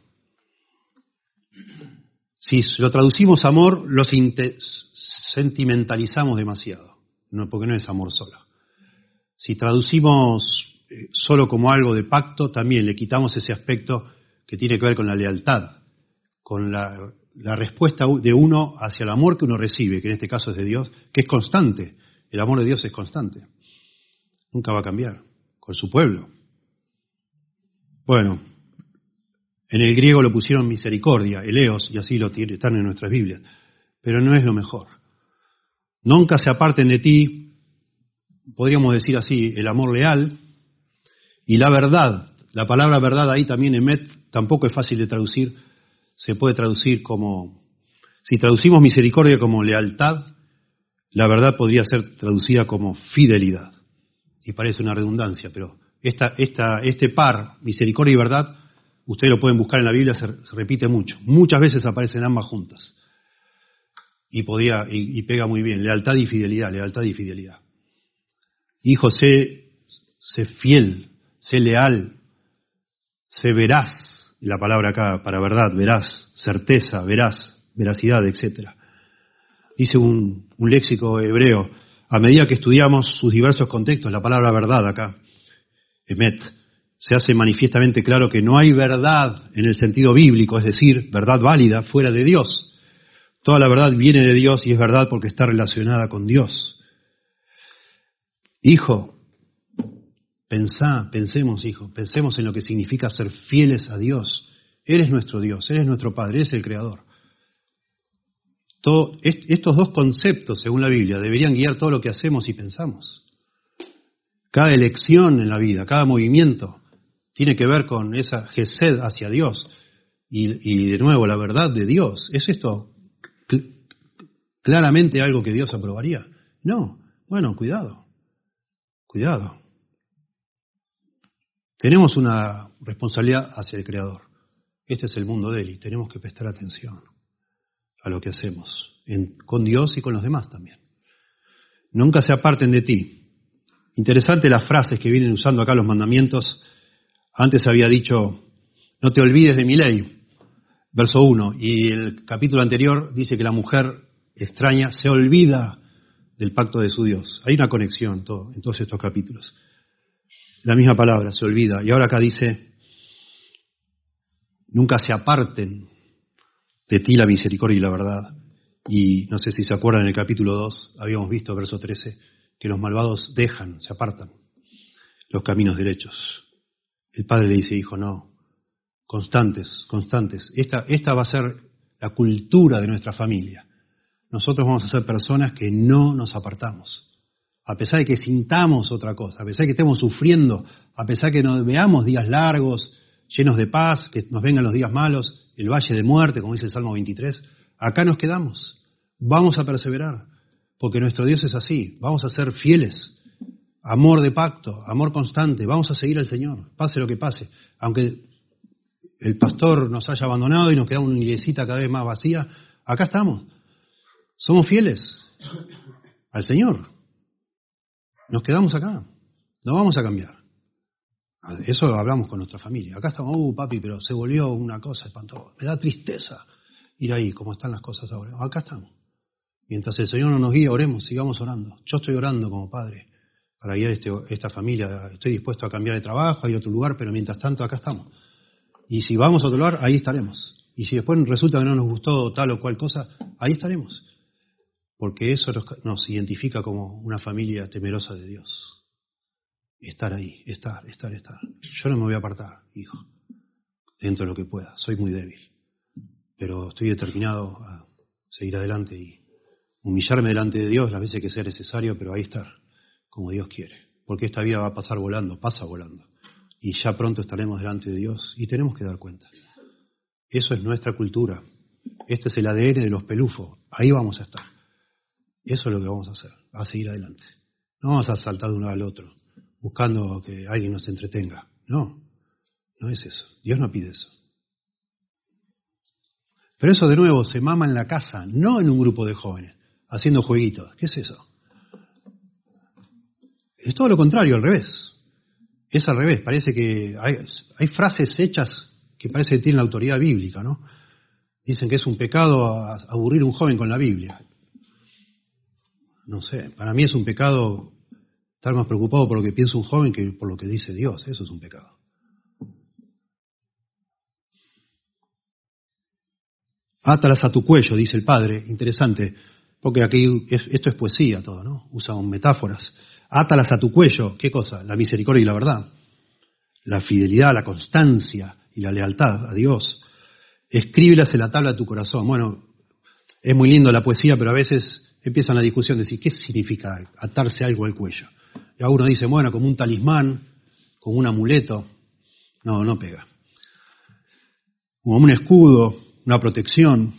[SPEAKER 1] Si lo traducimos amor, lo sentimentalizamos demasiado, no, porque no es amor solo. Si traducimos solo como algo de pacto, también le quitamos ese aspecto que tiene que ver con la lealtad, con la, la respuesta de uno hacia el amor que uno recibe, que en este caso es de Dios, que es constante. El amor de Dios es constante. Nunca va a cambiar con su pueblo. Bueno, en el griego lo pusieron misericordia, eleos, y así lo tiene, están en nuestras Biblias, pero no es lo mejor. Nunca se aparten de ti, podríamos decir así, el amor leal y la verdad. La palabra verdad ahí también, emet, tampoco es fácil de traducir. Se puede traducir como, si traducimos misericordia como lealtad, la verdad podría ser traducida como fidelidad. Y parece una redundancia, pero esta, esta, este par, misericordia y verdad, ustedes lo pueden buscar en la Biblia, se, se repite mucho. Muchas veces aparecen ambas juntas. Y, podía, y, y pega muy bien, lealtad y fidelidad, lealtad y fidelidad. Hijo, sé, sé fiel, sé leal, sé veraz, la palabra acá para verdad, veraz, certeza, veraz, veracidad, etcétera. Dice un, un léxico hebreo, a medida que estudiamos sus diversos contextos, la palabra verdad acá, emet, se hace manifiestamente claro que no hay verdad en el sentido bíblico, es decir, verdad válida fuera de Dios. Toda la verdad viene de Dios y es verdad porque está relacionada con Dios. Hijo, pensá, pensemos, hijo, pensemos en lo que significa ser fieles a Dios. Él es nuestro Dios, Él es nuestro Padre, Él es el Creador. Todo, est, estos dos conceptos, según la Biblia, deberían guiar todo lo que hacemos y pensamos. Cada elección en la vida, cada movimiento, tiene que ver con esa gesed hacia Dios. Y, y de nuevo, la verdad de Dios. ¿Es esto cl- claramente algo que Dios aprobaría? No. Bueno, cuidado. Cuidado. Tenemos una responsabilidad hacia el Creador. Este es el mundo de Él y tenemos que prestar atención a lo que hacemos, en, con Dios y con los demás también. Nunca se aparten de ti. Interesante las frases que vienen usando acá los mandamientos. Antes había dicho, no te olvides de mi ley, verso uno, y el capítulo anterior dice que la mujer extraña se olvida del pacto de su Dios. Hay una conexión todo, en todos estos capítulos. La misma palabra, se olvida. Y ahora acá dice, nunca se aparten de ti la misericordia y la verdad. Y no sé si se acuerdan, en el capítulo dos, habíamos visto, verso trece, que los malvados dejan, se apartan los caminos derechos. El padre le dice, hijo, no, constantes, constantes. Esta, esta va a ser la cultura de nuestra familia. Nosotros vamos a ser personas que no nos apartamos. A pesar de que sintamos otra cosa, a pesar de que estemos sufriendo, a pesar de que nos veamos días largos, llenos de paz, que nos vengan los días malos, el valle de muerte, como dice el Salmo veintitrés, acá nos quedamos. Vamos a perseverar, porque nuestro Dios es así. Vamos a ser fieles. Amor de pacto, amor constante, vamos a seguir al Señor, pase lo que pase. Aunque el pastor nos haya abandonado y nos queda una iglesita cada vez más vacía, acá estamos. Somos fieles al Señor. Nos quedamos acá, no vamos a cambiar. Eso lo hablamos con nuestra familia. Acá estamos, uh, papi, pero se volvió una cosa espantosa. Me da tristeza ir ahí, como están las cosas ahora. Acá estamos. Mientras el Señor no nos guía, oremos, sigamos orando. Yo estoy orando como padre para guiar este, esta familia. Estoy dispuesto a cambiar de trabajo, a ir a otro lugar, pero mientras tanto acá estamos. Y si vamos a otro lugar, ahí estaremos. Y si después resulta que no nos gustó tal o cual cosa, ahí estaremos. Porque eso nos, nos identifica como una familia temerosa de Dios. Estar ahí, estar, estar, estar. Yo no me voy a apartar, hijo, dentro de lo que pueda. Soy muy débil. Pero estoy determinado a seguir adelante y humillarme delante de Dios las veces que sea necesario, pero ahí estar, como Dios quiere. Porque esta vida va a pasar volando, pasa volando. Y ya pronto estaremos delante de Dios y tenemos que dar cuenta. Eso es nuestra cultura. Este es el A D N de los pelufos. Ahí vamos a estar. Eso es lo que vamos a hacer, a seguir adelante. No vamos a saltar de uno al otro, buscando que alguien nos entretenga. No, no es eso. Dios no pide eso. Pero eso de nuevo se mama en la casa, no en un grupo de jóvenes, haciendo jueguitos. ¿Qué es eso? Es todo lo contrario, al revés. Es al revés. Parece que hay, hay frases hechas que parece que tienen la autoridad bíblica, ¿no? Dicen que es un pecado aburrir a un joven con la Biblia. No sé, para mí es un pecado estar más preocupado por lo que piensa un joven que por lo que dice Dios. Eso es un pecado. Átalas a tu cuello, dice el Padre. Interesante, porque aquí es, esto es poesía todo, ¿no? Usan metáforas. Átalas a tu cuello. ¿Qué cosa? La misericordia y la verdad. La fidelidad, la constancia y la lealtad a Dios. Escríbelas en la tabla de tu corazón. Bueno, es muy lindo la poesía, pero a veces empiezan la discusión de decir, ¿qué significa atarse algo al cuello? Y uno dice, bueno, como un talismán, como un amuleto. No, no pega. Como un escudo, una protección.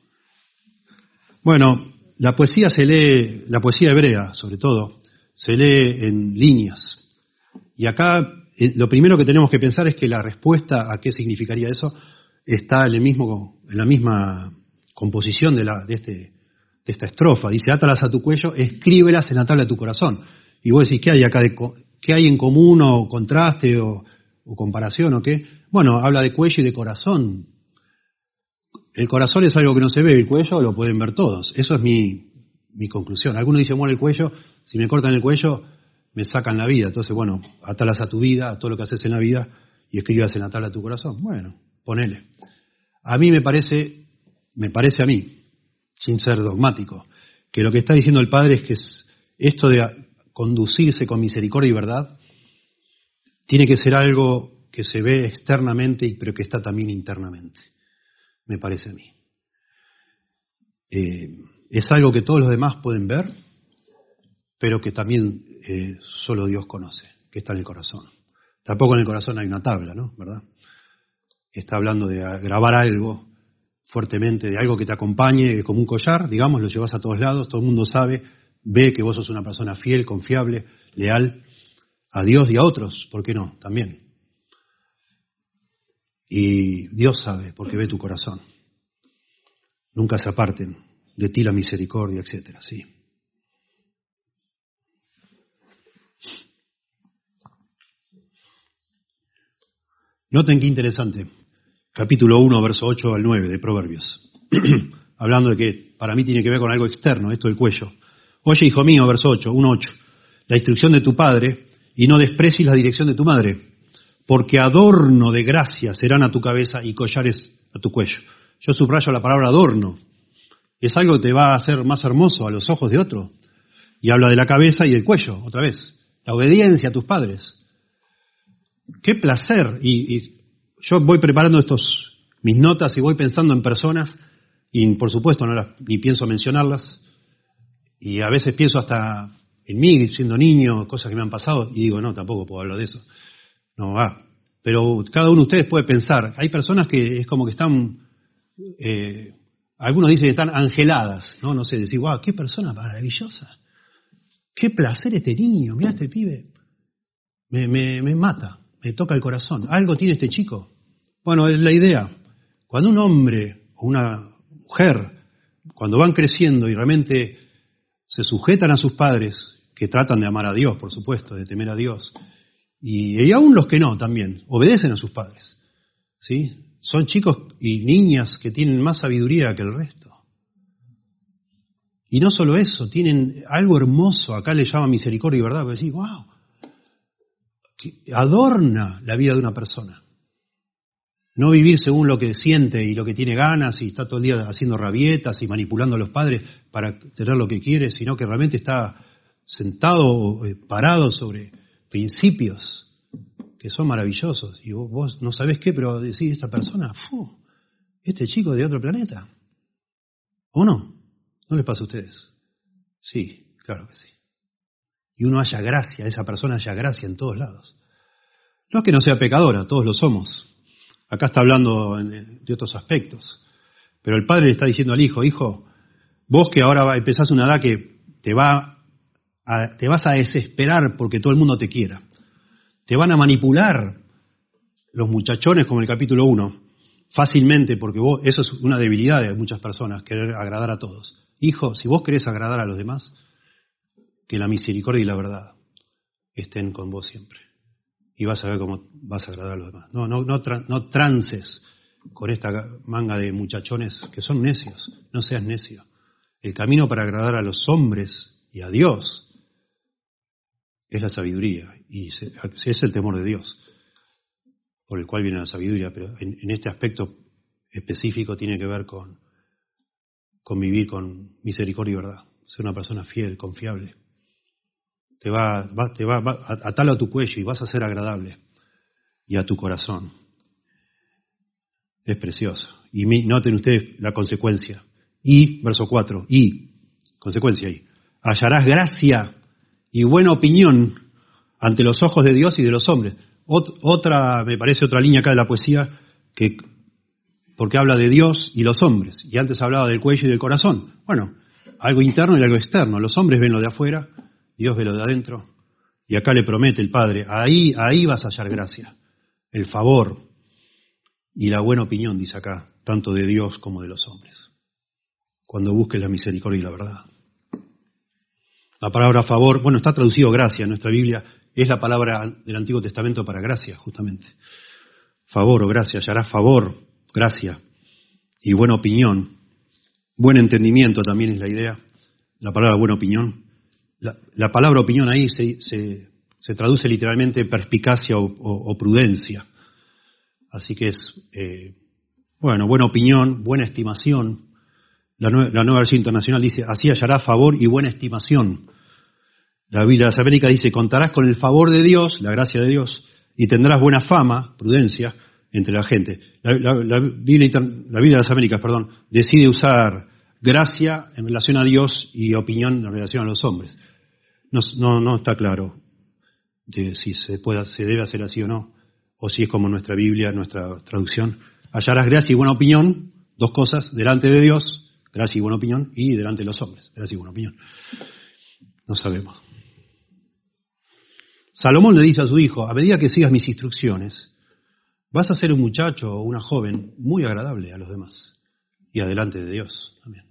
[SPEAKER 1] Bueno, la poesía se lee, la poesía hebrea, sobre todo, se lee en líneas. Y acá eh, lo primero que tenemos que pensar es que la respuesta a qué significaría eso está en, el mismo, en la misma composición de, la, de, este, de esta estrofa. Dice, átalas a tu cuello, escríbelas en la tabla de tu corazón. Y vos decís, ¿qué hay acá? De, ¿Qué hay en común o contraste o, o comparación o qué? Bueno, habla de cuello y de corazón. El corazón es algo que no se ve, el cuello lo pueden ver todos. Eso es mi, mi conclusión. Algunos dicen, bueno, el cuello, si me cortan el cuello, me sacan la vida. Entonces, bueno, atalas a tu vida, a todo lo que haces en la vida, y escribas en la tabla a tu corazón. Bueno, ponele. A mí me parece, me parece a mí, sin ser dogmático, que lo que está diciendo el Padre es que es esto de conducirse con misericordia y verdad tiene que ser algo que se ve externamente, pero que está también internamente, me parece a mí. Eh, es algo que todos los demás pueden ver, pero que también eh, solo Dios conoce, que está en el corazón. Tampoco en el corazón hay una tabla, ¿no? ¿Verdad? Está hablando de grabar algo fuertemente, de algo que te acompañe como un collar, digamos, lo llevas a todos lados, todo el mundo sabe, ve que vos sos una persona fiel, confiable, leal a Dios y a otros, ¿por qué no? También. Y Dios sabe, porque ve tu corazón. Nunca se aparten de ti la misericordia, etcétera, sí. Noten qué interesante. Capítulo uno, verso ocho al nueve de Proverbios. Hablando de que para mí tiene que ver con algo externo, esto del cuello. Oye, hijo mío, verso ocho, uno ocho. La instrucción de tu padre y no desprecies la dirección de tu madre, porque adorno de gracia serán a tu cabeza y collares a tu cuello. Yo subrayo la palabra adorno. Es algo que te va a hacer más hermoso a los ojos de otro. Y habla de la cabeza y del cuello, otra vez. La obediencia a tus padres. Qué placer. Y, y yo voy preparando estos mis notas y voy pensando en personas, y por supuesto no las, ni pienso mencionarlas, y a veces pienso hasta en mí, siendo niño, cosas que me han pasado, y digo, no, tampoco puedo hablar de eso. No va. Pero cada uno de ustedes puede pensar. Hay personas que es como que están, eh, algunos dicen que están angeladas, ¿no? No sé, decir, wow, qué persona maravillosa. Qué placer este niño, mira este pibe. Me, me, me mata, me toca el corazón. Algo tiene este chico. Bueno, es la idea. Cuando un hombre o una mujer, cuando van creciendo y realmente se sujetan a sus padres, que tratan de amar a Dios, por supuesto, de temer a Dios, y, y aún los que no también, obedecen a sus padres, ¿sí? Son chicos y niñas que tienen más sabiduría que el resto. Y no solo eso, tienen algo hermoso, acá le llama misericordia y verdad, porque decís, wow, que adorna la vida de una persona. No vivir según lo que siente y lo que tiene ganas y está todo el día haciendo rabietas y manipulando a los padres para tener lo que quiere, sino que realmente está sentado, eh, parado sobre principios que son maravillosos. Y vos, vos no sabés qué, pero decís, esta persona, ¡fu! Este chico de otro planeta. ¿O no? ¿No les pasa a ustedes? Sí, claro que sí. Y uno haya gracia, esa persona haya gracia en todos lados. No es que no sea pecadora, todos lo somos. Acá está hablando de otros aspectos. Pero el padre le está diciendo al hijo, hijo, vos que ahora empezás una edad que te, va a, te vas a desesperar porque todo el mundo te quiera. Te van a manipular los muchachones, como en el capítulo uno, fácilmente, porque vos, eso es una debilidad de muchas personas, querer agradar a todos. Hijo, si vos querés agradar a los demás, que la misericordia y la verdad estén con vos siempre. Y vas a ver cómo vas a agradar a los demás. No, no, no, tra- no trances con esta manga de muchachones que son necios. No seas necio. El camino para agradar a los hombres y a Dios es la sabiduría. Y se, es el temor de Dios, por el cual viene la sabiduría. Pero en, en este aspecto específico tiene que ver con, con vivir con misericordia y verdad. Ser una persona fiel, confiable. Te va, va, te va, va atalo a tu cuello y vas a ser agradable. Y a tu corazón. Es precioso. Y mi, noten ustedes la consecuencia. Y, verso cuatro, y, consecuencia ahí. Hallarás gracia y buena opinión ante los ojos de Dios y de los hombres. Ot, otra, me parece otra línea acá de la poesía, que porque habla de Dios y los hombres. Y antes hablaba del cuello y del corazón. Bueno, algo interno y algo externo. Los hombres ven lo de afuera, Dios ve lo de adentro, y acá le promete el Padre, ahí, ahí vas a hallar gracia, el favor y la buena opinión, dice acá, tanto de Dios como de los hombres, cuando busques la misericordia y la verdad. La palabra favor, bueno, está traducido gracia en nuestra Biblia, es la palabra del Antiguo Testamento para gracia, justamente. Favor o gracia, hallarás favor, gracia y buena opinión, buen entendimiento también es la idea, la palabra buena opinión. la, la palabra opinión ahí se, se, se traduce literalmente perspicacia o, o, o prudencia. Así que es, eh, bueno, buena opinión, buena estimación. La, nue la nueva versión internacional dice, así hallará favor y buena estimación. La Biblia de las Américas dice, contarás con el favor de Dios, la gracia de Dios, y tendrás buena fama, prudencia, entre la gente. La, la, la, Biblia, la Biblia de las Américas, perdón, decide usar gracia en relación a Dios y opinión en relación a los hombres. No, no, no está claro de si se, puede, se debe hacer así o no, o si es como nuestra Biblia, nuestra traducción. Hallarás gracia y buena opinión, dos cosas, delante de Dios, gracia y buena opinión, y delante de los hombres, gracia y buena opinión. No sabemos. Salomón le dice a su hijo, a medida que sigas mis instrucciones, vas a ser un muchacho o una joven muy agradable a los demás y adelante de Dios también.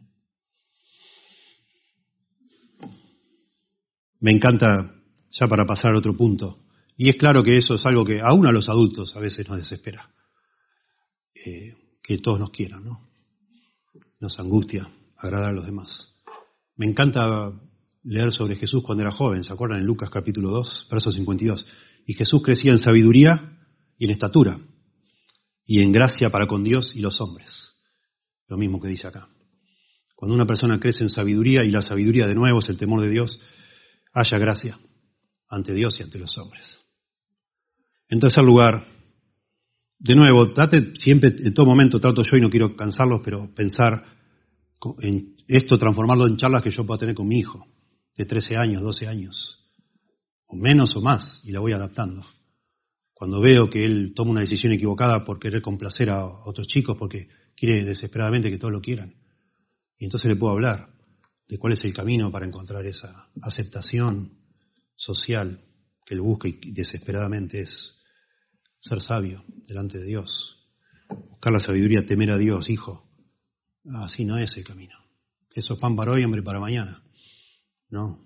[SPEAKER 1] Me encanta, ya para pasar a otro punto, y es claro que eso es algo que aún a los adultos a veces nos desespera, eh, que todos nos quieran, ¿no? Nos angustia agradar a los demás. Me encanta leer sobre Jesús cuando era joven, ¿se acuerdan? En Lucas capítulo dos, verso cincuenta y dos. Y Jesús crecía en sabiduría y en estatura, y en gracia para con Dios y los hombres. Lo mismo que dice acá. Cuando una persona crece en sabiduría, y la sabiduría de nuevo es el temor de Dios, haya gracia ante Dios y ante los hombres. En tercer lugar, de nuevo, trate siempre, en todo momento trato yo, y no quiero cansarlos, pero pensar en esto, transformarlo en charlas que yo pueda tener con mi hijo, de trece años, doce años, o menos o más, y la voy adaptando. Cuando veo que él toma una decisión equivocada por querer complacer a otros chicos, porque quiere desesperadamente que todos lo quieran, y entonces le puedo hablar de cuál es el camino para encontrar esa aceptación social que él busca y desesperadamente es ser sabio delante de Dios. Buscar la sabiduría, temer a Dios, hijo. Así no es el camino. Eso es pan para hoy, hambre para mañana. No.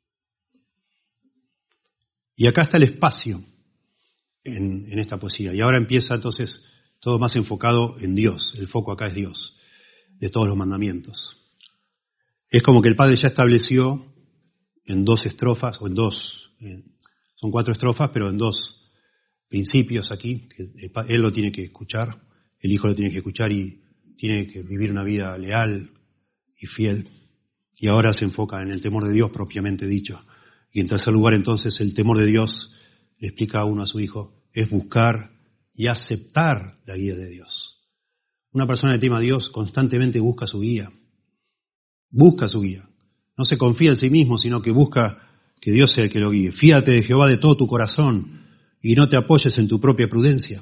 [SPEAKER 1] Y acá está el espacio en, en esta poesía. Y ahora empieza entonces todo más enfocado en Dios. El foco acá es Dios, de todos los mandamientos. Es como que el Padre ya estableció en dos estrofas, o en dos, en, son cuatro estrofas, pero en dos principios aquí, que él lo tiene que escuchar, el Hijo lo tiene que escuchar y tiene que vivir una vida leal y fiel. Y ahora se enfoca en el temor de Dios propiamente dicho. Y en tercer lugar, entonces, el temor de Dios, le explica a uno a su hijo, es buscar y aceptar la guía de Dios. Una persona que teme a Dios constantemente busca su guía. Busca su guía. No se confía en sí mismo, sino que busca que Dios sea el que lo guíe. Fíate de Jehová de todo tu corazón y no te apoyes en tu propia prudencia.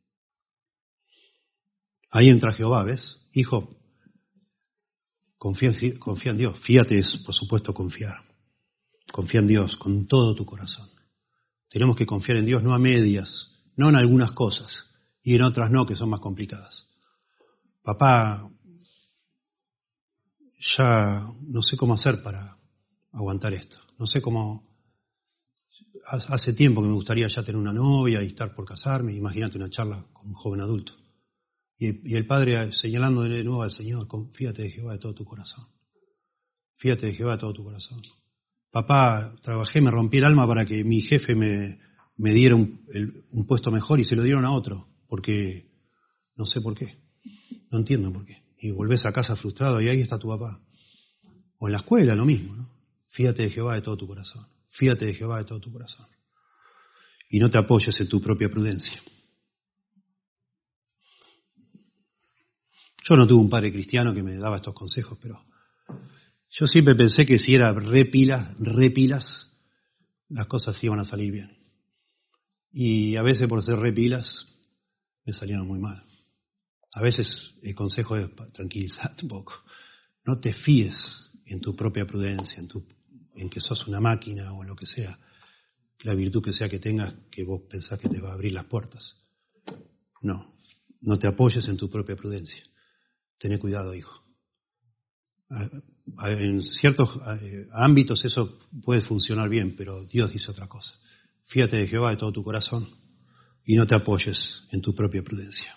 [SPEAKER 1] Ahí entra Jehová, ¿ves? Hijo, confía, confía en Dios. Fíate es, por supuesto, confiar. Confía en Dios con todo tu corazón. Tenemos que confiar en Dios, no a medias, no en algunas cosas, y en otras no, que son más complicadas. Papá, ya no sé cómo hacer para aguantar esto. No sé cómo... Hace tiempo que me gustaría ya tener una novia y estar por casarme. Imagínate una charla con un joven adulto. Y, y el padre señalando de nuevo al Señor, fíate de Jehová de todo tu corazón. Fíate de Jehová de todo tu corazón. Papá, trabajé, me rompí el alma para que mi jefe me, me diera un, el, un puesto mejor y se lo dieron a otro. Porque no sé por qué. No entiendo por qué. Y volvés a casa frustrado y ahí está tu papá. O en la escuela lo mismo, ¿no? Fíate de Jehová de todo tu corazón. Fíate de Jehová de todo tu corazón. Y no te apoyes en tu propia prudencia. Yo no tuve un padre cristiano que me daba estos consejos, pero yo siempre pensé que si era repilas, repilas, las cosas iban a salir bien. Y a veces por ser repilas, me salieron muy mal. A veces el consejo es tranquilizarte un poco. No te fíes en tu propia prudencia, en, tu, en que sos una máquina o en lo que sea, la virtud que sea que tengas, que vos pensás que te va a abrir las puertas. No, no te apoyes en tu propia prudencia. Tené cuidado, hijo. En ciertos ámbitos eso puede funcionar bien, pero Dios dice otra cosa. Fíate de Jehová de todo tu corazón y no te apoyes en tu propia prudencia.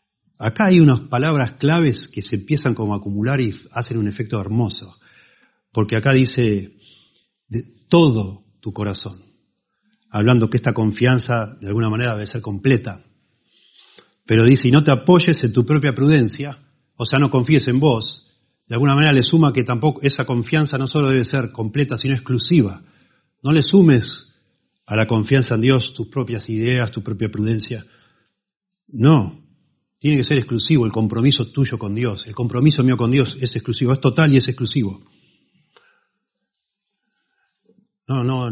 [SPEAKER 1] Acá hay unas palabras claves que se empiezan como a acumular y hacen un efecto hermoso. Porque acá dice de todo tu corazón, hablando que esta confianza de alguna manera debe ser completa. Pero dice, y no te apoyes en tu propia prudencia, o sea, no confíes en vos. De alguna manera le suma que tampoco esa confianza no solo debe ser completa, sino exclusiva. No le sumes a la confianza en Dios tus propias ideas, tu propia prudencia. No, tiene que ser exclusivo el compromiso tuyo con Dios. El compromiso mío con Dios es exclusivo, es total y es exclusivo. No, no,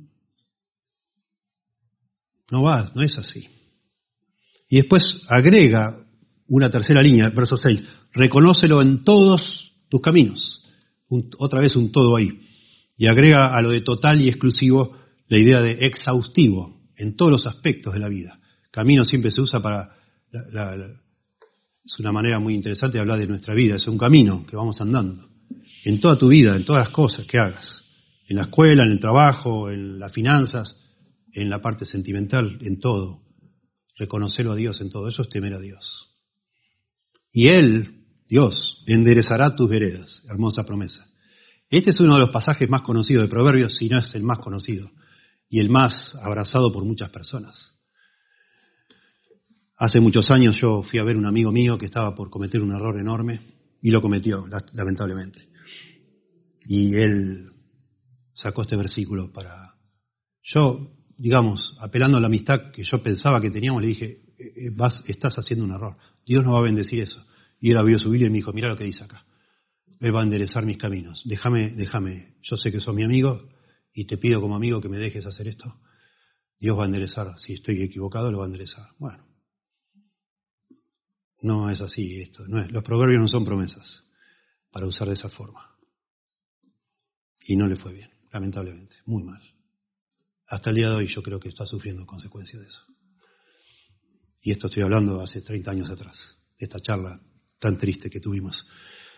[SPEAKER 1] no va, no es así. Y después agrega una tercera línea, verso seis, reconócelo en todos tus caminos. Un, otra vez un todo ahí. Y agrega a lo de total y exclusivo la idea de exhaustivo en todos los aspectos de la vida. Camino siempre se usa para... La, la, la, es una manera muy interesante de hablar de nuestra vida. Es un camino que vamos andando. En toda tu vida, en todas las cosas que hagas. En la escuela, en el trabajo, en las finanzas, en la parte sentimental, en todo. Reconocerlo a Dios en todo. Eso es temer a Dios. Y Él, Dios, enderezará tus veredas. Hermosa promesa. Este es uno de los pasajes más conocidos de Proverbios, si no es el más conocido. Y el más abrazado por muchas personas. Hace muchos años yo fui a ver a un amigo mío que estaba por cometer un error enorme y lo cometió, lamentablemente. Y él sacó este versículo para... Yo, digamos, apelando a la amistad que yo pensaba que teníamos, le dije, vas, estás haciendo un error. Dios no va a bendecir eso. Y él vio su Biblia y me dijo, mira lo que dice acá. Él va a enderezar mis caminos. Déjame, déjame. Yo sé que sos mi amigo y te pido como amigo que me dejes hacer esto. Dios va a enderezar. Si estoy equivocado, lo va a enderezar. Bueno. No es así esto. No es, los proverbios no son promesas para usar de esa forma. Y no le fue bien, lamentablemente. Muy mal. Hasta el día de hoy yo creo que está sufriendo consecuencias de eso. Y esto estoy hablando hace treinta años atrás, de esta charla tan triste que tuvimos.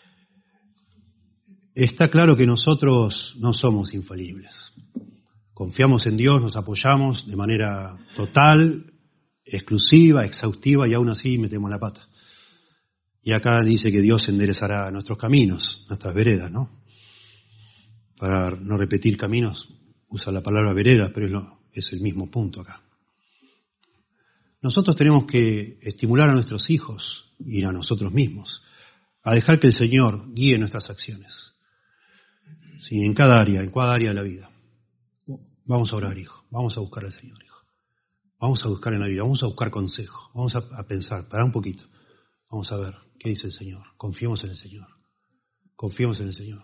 [SPEAKER 1] Está claro que nosotros no somos infalibles. Confiamos en Dios, nos apoyamos de manera total, exclusiva, exhaustiva, y aún así metemos la pata. Y acá dice que Dios enderezará nuestros caminos, nuestras veredas, ¿no? Para no repetir caminos, usa la palabra vereda, pero es, lo, es el mismo punto acá. Nosotros tenemos que estimular a nuestros hijos y a nosotros mismos a dejar que el Señor guíe nuestras acciones. Sí, en cada área, en cada área de la vida. Vamos a orar, hijo. Vamos a buscar al Señor, hijo. Vamos a buscar en la vida, vamos a buscar consejo. Vamos a, a pensar, pará un poquito. Vamos a ver qué dice el Señor. Confiemos en el Señor. Confiemos en el Señor.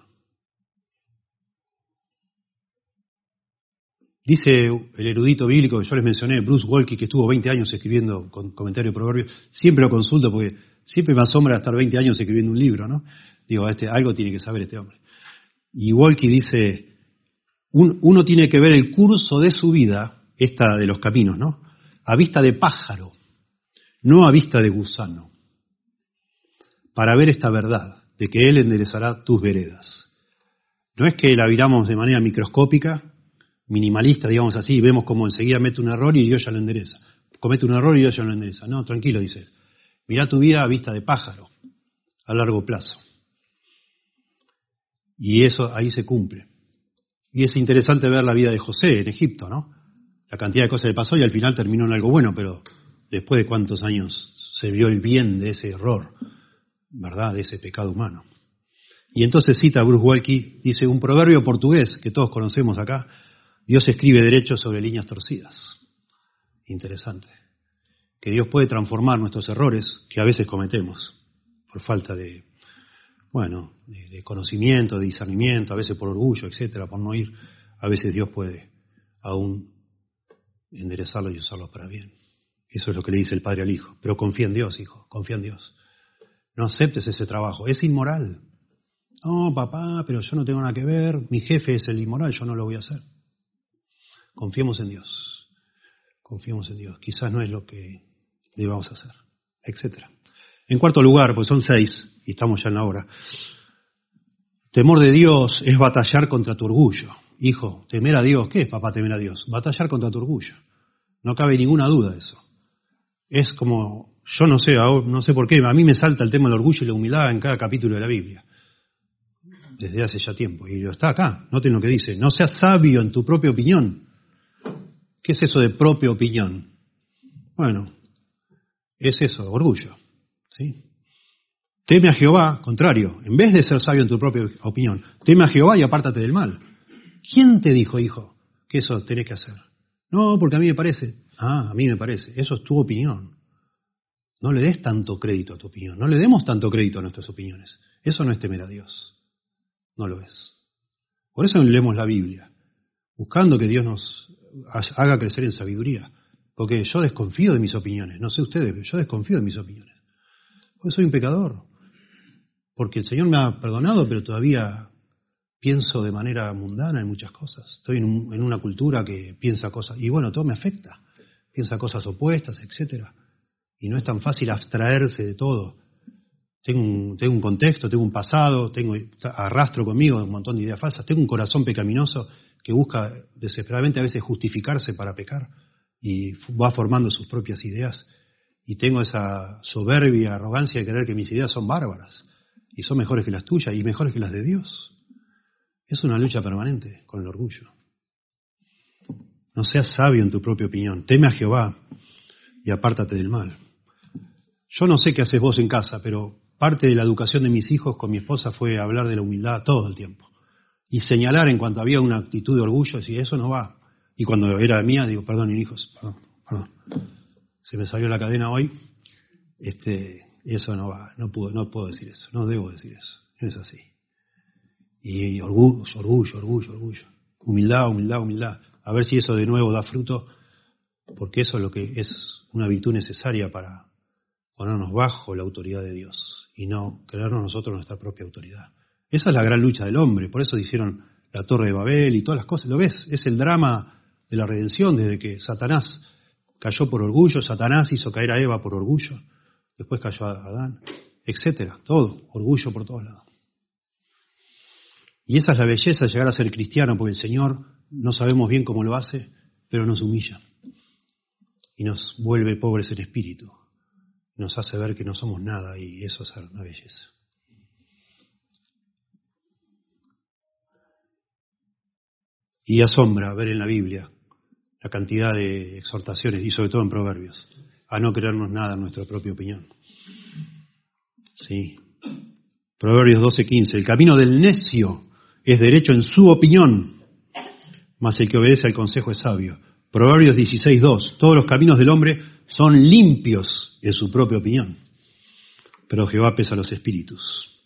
[SPEAKER 1] Dice el erudito bíblico que yo les mencioné, Bruce Waltke, que estuvo veinte años escribiendo con comentario de proverbios. Siempre lo consulto porque siempre me asombra estar veinte años escribiendo un libro, ¿no? Digo, este, algo tiene que saber este hombre. Y Waltke dice, un, uno tiene que ver el curso de su vida, esta de los caminos, ¿no? A vista de pájaro, no a vista de gusano, para ver esta verdad, de que Él enderezará tus veredas. No es que la viramos de manera microscópica, minimalista, digamos así, y vemos como enseguida mete un error y Dios ya lo endereza. Comete un error y Dios ya lo endereza. No, tranquilo, dice él. Mirá tu vida a vista de pájaro, a largo plazo. Y eso ahí se cumple. Y es interesante ver la vida de José en Egipto, ¿no? La cantidad de cosas que le pasó y al final terminó en algo bueno, pero después de cuántos años se vio el bien de ese error, ¿verdad? De ese pecado humano. Y entonces cita a Bruce Waltke, dice, un proverbio portugués que todos conocemos acá, Dios escribe derecho sobre líneas torcidas. Interesante. Que Dios puede transformar nuestros errores que a veces cometemos por falta de, bueno, de, de conocimiento, de discernimiento, a veces por orgullo, etcétera, por no ir. A veces Dios puede aún enderezarlo y usarlo para bien. Eso es lo que le dice el padre al hijo. Pero confía en Dios, hijo, confía en Dios. No aceptes ese trabajo, es inmoral. No, papá, pero yo no tengo nada que ver, mi jefe es el inmoral, yo no lo voy a hacer. Confiemos en Dios, confiemos en Dios. Quizás no es lo que debamos hacer, etcétera. En cuarto lugar, pues son seis y estamos ya en la hora. Temor de Dios es batallar contra tu orgullo. Hijo, temer a Dios, ¿qué es, papá, temer a Dios? Batallar contra tu orgullo. No cabe ninguna duda de eso. Es como, yo no sé, no sé por qué, a mí me salta el tema del orgullo y la humildad en cada capítulo de la Biblia. desde hace ya tiempo. Y está acá, noten lo que dice. No seas sabio en tu propia opinión. ¿Qué es eso de propia opinión? Bueno, es eso, orgullo. ¿Sí? Teme a Jehová, contrario, en vez de ser sabio en tu propia opinión, teme a Jehová y apártate del mal. ¿Quién te dijo, hijo, que eso tenés que hacer? No, porque a mí me parece. Ah, a mí me parece. Eso es tu opinión. No le des tanto crédito a tu opinión. No le demos tanto crédito a nuestras opiniones. Eso no es temer a Dios. No lo es. Por eso leemos la Biblia, buscando que Dios nos haga crecer en sabiduría. Porque yo desconfío de mis opiniones. No sé ustedes, pero yo desconfío de mis opiniones. Porque soy un pecador. Porque el Señor me ha perdonado, pero todavía pienso de manera mundana en muchas cosas. Estoy en, un, en una cultura que piensa cosas, y bueno, todo me afecta. Piensa cosas opuestas, etcétera. Y no es tan fácil abstraerse de todo. Tengo un, tengo un contexto, tengo un pasado, tengo arrastro conmigo un montón de ideas falsas. Tengo un corazón pecaminoso que busca desesperadamente a veces justificarse para pecar y va formando sus propias ideas. Y tengo esa soberbia, arrogancia de creer que mis ideas son bárbaras y son mejores que las tuyas y mejores que las de Dios. Es una lucha permanente con el orgullo. No seas sabio en tu propia opinión. Teme a Jehová y apártate del mal. Yo no sé qué haces vos en casa, pero parte de la educación de mis hijos con mi esposa fue hablar de la humildad todo el tiempo. Y señalar en cuanto había una actitud de orgullo, decir, eso no va. Y cuando era mía, digo, perdón, hijos, perdón, perdón. Se me salió la cadena hoy. Este, eso no va, no puedo, no puedo decir eso, no debo decir eso. No es así. Y orgullo, orgullo, orgullo, orgullo. Humildad, humildad, humildad. A ver si eso de nuevo da fruto, porque eso es lo que es una virtud necesaria para ponernos bajo la autoridad de Dios y no creernos nosotros nuestra propia autoridad. Esa es la gran lucha del hombre, por eso hicieron la Torre de Babel y todas las cosas. ¿Lo ves? Es el drama de la redención desde que Satanás cayó por orgullo, Satanás hizo caer a Eva por orgullo, después cayó a Adán, etcétera. Todo, orgullo por todos lados. Y esa es la belleza de llegar a ser cristiano, porque el Señor no sabemos bien cómo lo hace, pero nos humilla y nos vuelve pobres en espíritu. Nos hace ver que no somos nada y eso es una belleza. Y asombra ver en la Biblia la cantidad de exhortaciones, y sobre todo en Proverbios, a no creernos nada en nuestra propia opinión. Sí. Proverbios doce quince. El camino del necio es derecho en su opinión, mas el que obedece al consejo es sabio. Proverbios dieciséis dos. Todos los caminos del hombre son limpios en su propia opinión, pero Jehová pesa los espíritus.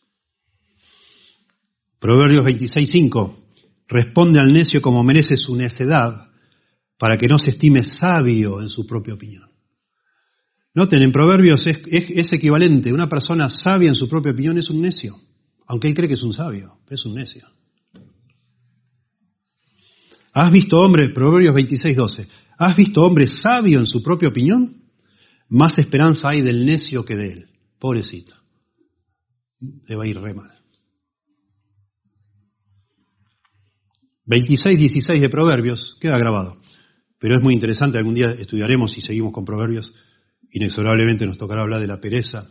[SPEAKER 1] Proverbios veintiséis cinco. Responde al necio como merece su necedad, para que no se estime sabio en su propia opinión. Noten, en Proverbios es, es, es equivalente. Una persona sabia en su propia opinión es un necio, aunque él cree que es un sabio, es un necio. ¿Has visto hombre, Proverbios veintiséis doce, ¿has visto hombre sabio en su propia opinión? Más esperanza hay del necio que de él. Pobrecito. Le va a ir re mal. veintiséis dieciséis de Proverbios, queda grabado. Pero es muy interesante, algún día estudiaremos y seguimos con Proverbios. Inexorablemente nos tocará hablar de la pereza.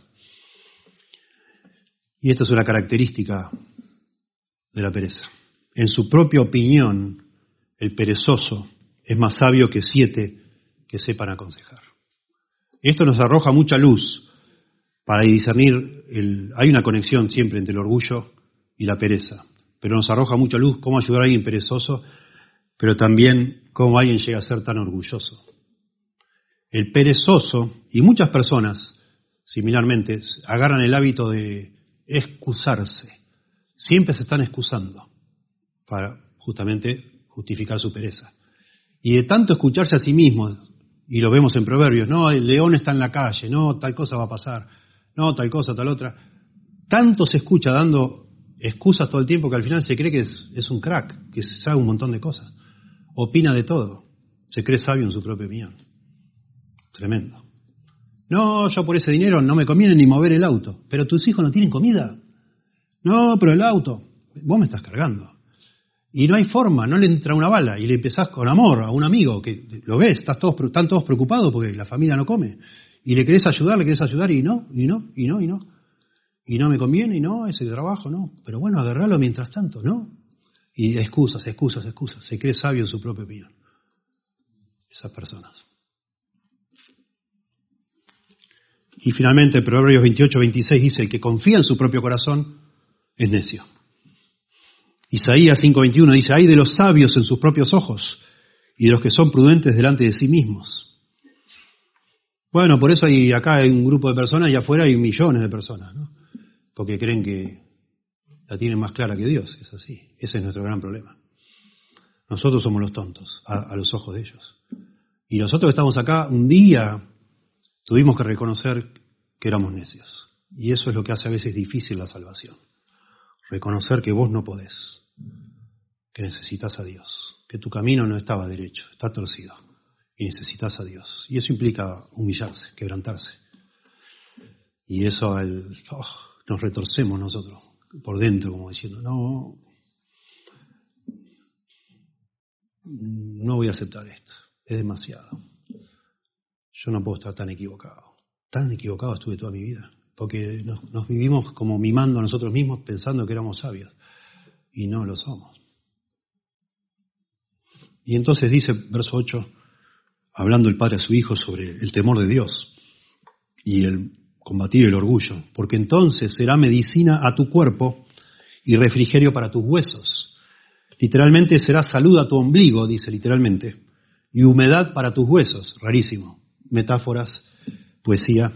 [SPEAKER 1] Y esta es una característica de la pereza. En su propia opinión, el perezoso es más sabio que siete que sepan aconsejar. Esto nos arroja mucha luz para discernir, el, hay una conexión siempre entre el orgullo y la pereza, pero nos arroja mucha luz cómo ayudar a alguien perezoso, pero también cómo alguien llega a ser tan orgulloso. El perezoso, y muchas personas, similarmente, agarran el hábito de excusarse. Siempre se están excusando para justamente justificar su pereza. Y de tanto escucharse a sí mismos, y lo vemos en Proverbios, no, el león está en la calle, no, tal cosa va a pasar, no, tal cosa, tal otra. Tanto se escucha dando excusas todo el tiempo que al final se cree que es, es un crack, que sabe un montón de cosas. Opina de todo. Se cree sabio en su propia opinión. Tremendo. No, yo por ese dinero no me conviene ni mover el auto. Pero tus hijos no tienen comida. No, pero el auto. Vos me estás cargando. Y no hay forma, no le entra una bala. Y le empezás con amor a un amigo que lo ves, estás todos, están todos preocupados porque la familia no come. Y le querés ayudar, le querés ayudar y no, y no, y no, y no. Y no me conviene, y no, ese trabajo, no. Pero bueno, agarrarlo mientras tanto, ¿no? Y excusas, excusas, excusas. Se cree sabio en su propia opinión. Esas personas. Y finalmente, Proverbios veintiocho, veintiséis dice, el que confía en su propio corazón es necio. Isaías cinco, veintiuno dice, hay de los sabios en sus propios ojos y de los que son prudentes delante de sí mismos. Bueno, por eso hay, acá hay un grupo de personas y afuera hay millones de personas, ¿no? Porque creen que la tienen más clara que Dios, es así. Ese es nuestro gran problema. Nosotros somos los tontos a, a los ojos de ellos. Y nosotros que estamos acá, un día tuvimos que reconocer que éramos necios. Y eso es lo que hace a veces difícil la salvación. Reconocer que vos no podés, que necesitas a Dios, que tu camino no estaba derecho, está torcido y necesitas a Dios. Y eso implica humillarse, quebrantarse. Y eso al, oh, nos retorcemos nosotros por dentro como diciendo, no, no voy a aceptar esto, es demasiado. Yo no puedo estar tan equivocado. Tan equivocado estuve toda mi vida. Porque nos, nos vivimos como mimando a nosotros mismos pensando que éramos sabios. Y no lo somos. Y entonces dice, verso ocho, hablando el Padre a su Hijo sobre el temor de Dios y el combatir el orgullo. Porque entonces será medicina a tu cuerpo y refrigerio para tus huesos. Literalmente será salud a tu ombligo, dice literalmente, y humedad para tus huesos. Rarísimo. Metáforas, poesía.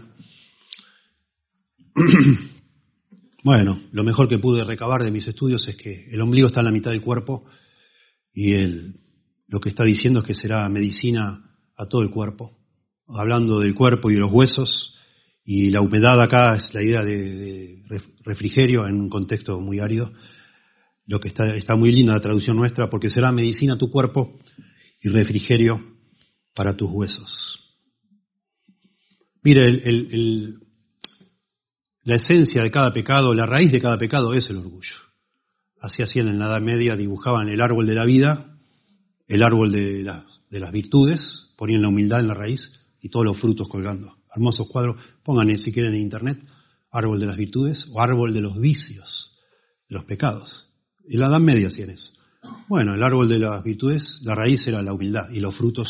[SPEAKER 1] Bueno, lo mejor que pude recabar de mis estudios es que el ombligo está en la mitad del cuerpo y el, lo que está diciendo es que será medicina a todo el cuerpo. Hablando del cuerpo y de los huesos, y la humedad acá es la idea de, de refrigerio en un contexto muy árido. Lo que está, está muy linda la traducción nuestra, porque será medicina a tu cuerpo y refrigerio para tus huesos. Mire, el, el, el, la esencia de cada pecado, la raíz de cada pecado es el orgullo. Así hacían en la Edad Media, dibujaban el árbol de la vida, el árbol de, la, de las virtudes, ponían la humildad en la raíz y todos los frutos colgando. Hermosos cuadros, pongan si quieren en internet, árbol de las virtudes o árbol de los vicios, de los pecados. En la Edad Media hacían eso. Bueno, el árbol de las virtudes, la raíz era la humildad y los frutos,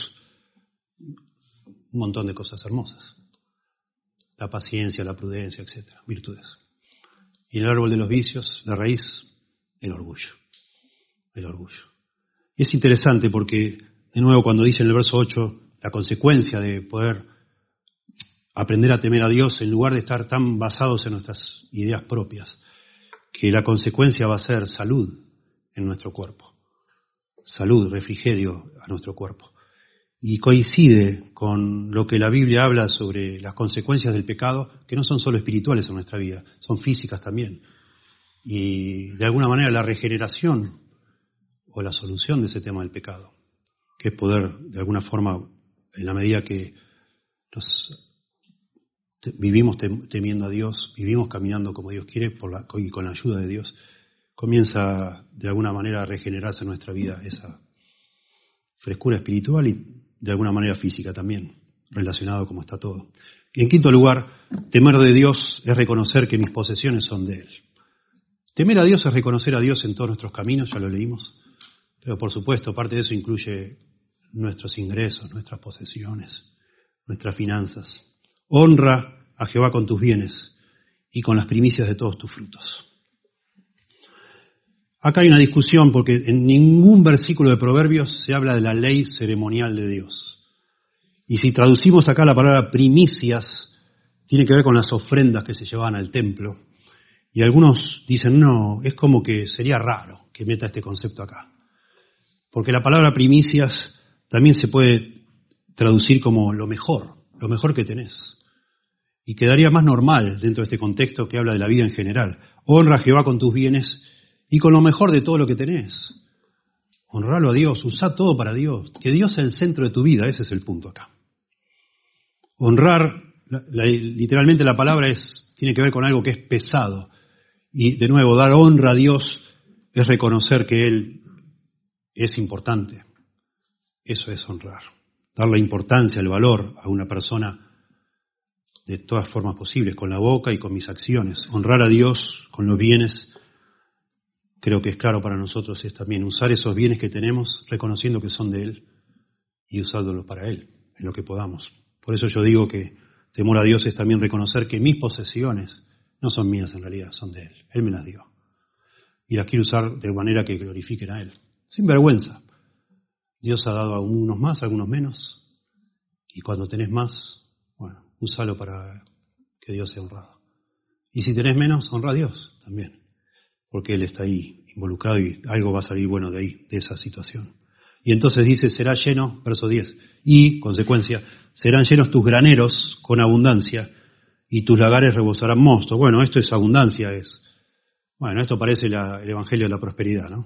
[SPEAKER 1] un montón de cosas hermosas. La paciencia, la prudencia, etcétera, virtudes. Y el árbol de los vicios, la raíz, el orgullo. El orgullo. Y es interesante porque, de nuevo, cuando dice en el verso ocho, la consecuencia de poder aprender a temer a Dios en lugar de estar tan basados en nuestras ideas propias, que la consecuencia va a ser salud en nuestro cuerpo. Salud, refrigerio a nuestro cuerpo. Y coincide con lo que la Biblia habla sobre las consecuencias del pecado, que no son solo espirituales en nuestra vida, son físicas también. Y de alguna manera la regeneración o la solución de ese tema del pecado, que es poder, de alguna forma, en la medida que nos vivimos temiendo a Dios, vivimos caminando como Dios quiere por la, y con la ayuda de Dios, comienza de alguna manera a regenerarse en nuestra vida esa frescura espiritual y de alguna manera física también, relacionado como está todo. Y en quinto lugar, temer de Dios es reconocer que mis posesiones son de Él. Temer a Dios es reconocer a Dios en todos nuestros caminos, ya lo leímos, pero por supuesto, parte de eso incluye nuestros ingresos, nuestras posesiones, nuestras finanzas. Honra a Jehová con tus bienes y con las primicias de todos tus frutos. Acá hay una discusión porque en ningún versículo de Proverbios se habla de la ley ceremonial de Dios. Y si traducimos acá la palabra primicias, tiene que ver con las ofrendas que se llevaban al templo. Y algunos dicen, no, es como que sería raro que meta este concepto acá. Porque la palabra primicias también se puede traducir como lo mejor, lo mejor que tenés. Y quedaría más normal dentro de este contexto que habla de la vida en general. Honra a Jehová con tus bienes y con lo mejor de todo lo que tenés. Honralo a Dios, usá todo para Dios. Que Dios sea el centro de tu vida, ese es el punto acá. Honrar, la, la, literalmente la palabra es tiene que ver con algo que es pesado. Y de nuevo, dar honra a Dios es reconocer que Él es importante. Eso es honrar. Darle importancia, el valor a una persona de todas formas posibles, con la boca y con mis acciones. Honrar a Dios con los bienes, creo que es claro para nosotros, es también usar esos bienes que tenemos, reconociendo que son de Él y usándolos para Él, en lo que podamos. Por eso yo digo que temor a Dios es también reconocer que mis posesiones no son mías en realidad, son de Él. Él me las dio. Y las quiero usar de manera que glorifiquen a Él. Sin vergüenza. Dios ha dado a algunos más, a algunos menos. Y cuando tenés más, bueno, úsalo para que Dios sea honrado. Y si tenés menos, honra a Dios también. Porque Él está ahí involucrado y algo va a salir bueno de ahí, de esa situación. Y entonces dice, será lleno, verso diez, y, consecuencia, serán llenos tus graneros con abundancia y tus lagares rebosarán mosto. Bueno, esto es abundancia, es... Bueno, esto parece la, el Evangelio de la prosperidad, ¿no?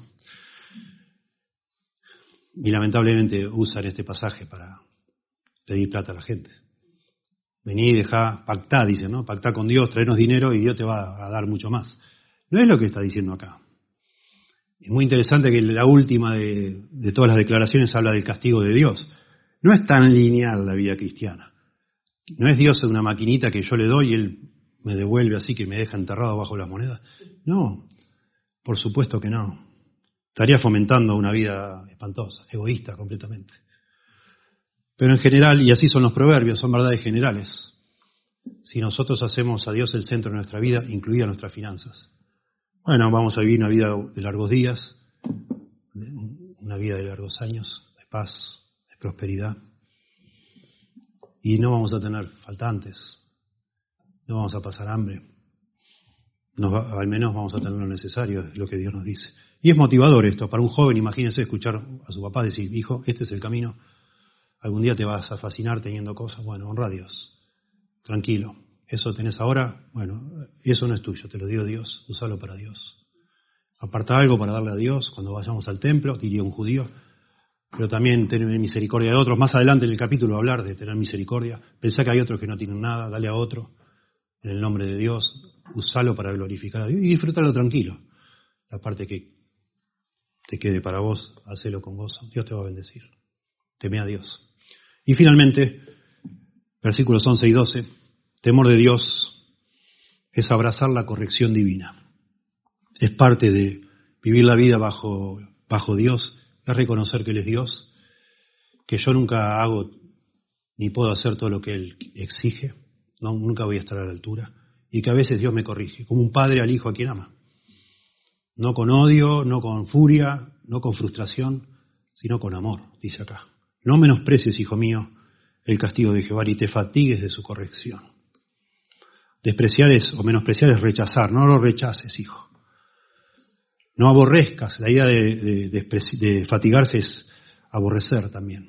[SPEAKER 1] Y lamentablemente usan este pasaje para pedir plata a la gente. Vení y dejá, pactá, dice, ¿no? Pactá con Dios, traernos dinero y Dios te va a dar mucho más. No es lo que está diciendo acá. Es muy interesante que la última de, de todas las declaraciones habla del castigo de Dios. No es tan lineal la vida cristiana. No es Dios una maquinita que yo le doy y Él me devuelve así que me deja enterrado bajo las monedas. No, por supuesto que no. Estaría fomentando una vida espantosa, egoísta completamente. Pero en general, y así son los proverbios, son verdades generales. Si nosotros hacemos a Dios el centro de nuestra vida, incluidas nuestras finanzas, bueno, vamos a vivir una vida de largos días, una vida de largos años, de paz, de prosperidad. Y no vamos a tener faltantes, no vamos a pasar hambre. Nos va, al menos vamos a tener lo necesario, es lo que Dios nos dice. Y es motivador esto, para un joven, imagínense escuchar a su papá decir, hijo, este es el camino, algún día te vas a fascinar teniendo cosas, bueno, honra a Dios, tranquilo, eso tenés ahora, bueno, eso no es tuyo, te lo dio Dios, úsalo para Dios. Aparta algo para darle a Dios cuando vayamos al templo, diría un judío, pero también tener misericordia de otros. Más adelante en el capítulo va a hablar de tener misericordia, pensá que hay otros que no tienen nada, dale a otro, en el nombre de Dios, usalo para glorificar a Dios y disfrútalo tranquilo. La parte que te quede para vos, hacelo con gozo, Dios te va a bendecir. Teme a Dios. Y finalmente, versículos once y doce, temor de Dios es abrazar la corrección divina. Es parte de vivir la vida bajo, bajo Dios, es reconocer que Él es Dios, que yo nunca hago ni puedo hacer todo lo que Él exige, no, nunca voy a estar a la altura, y que a veces Dios me corrige, como un padre al hijo a quien ama. No con odio, no con furia, no con frustración, sino con amor, dice acá. No menosprecies, hijo mío, el castigo de Jehová, y te fatigues de su corrección. Despreciar es, o menospreciar es rechazar, no lo rechaces, hijo. No aborrezcas, la idea de, de, de, de fatigarse es aborrecer también.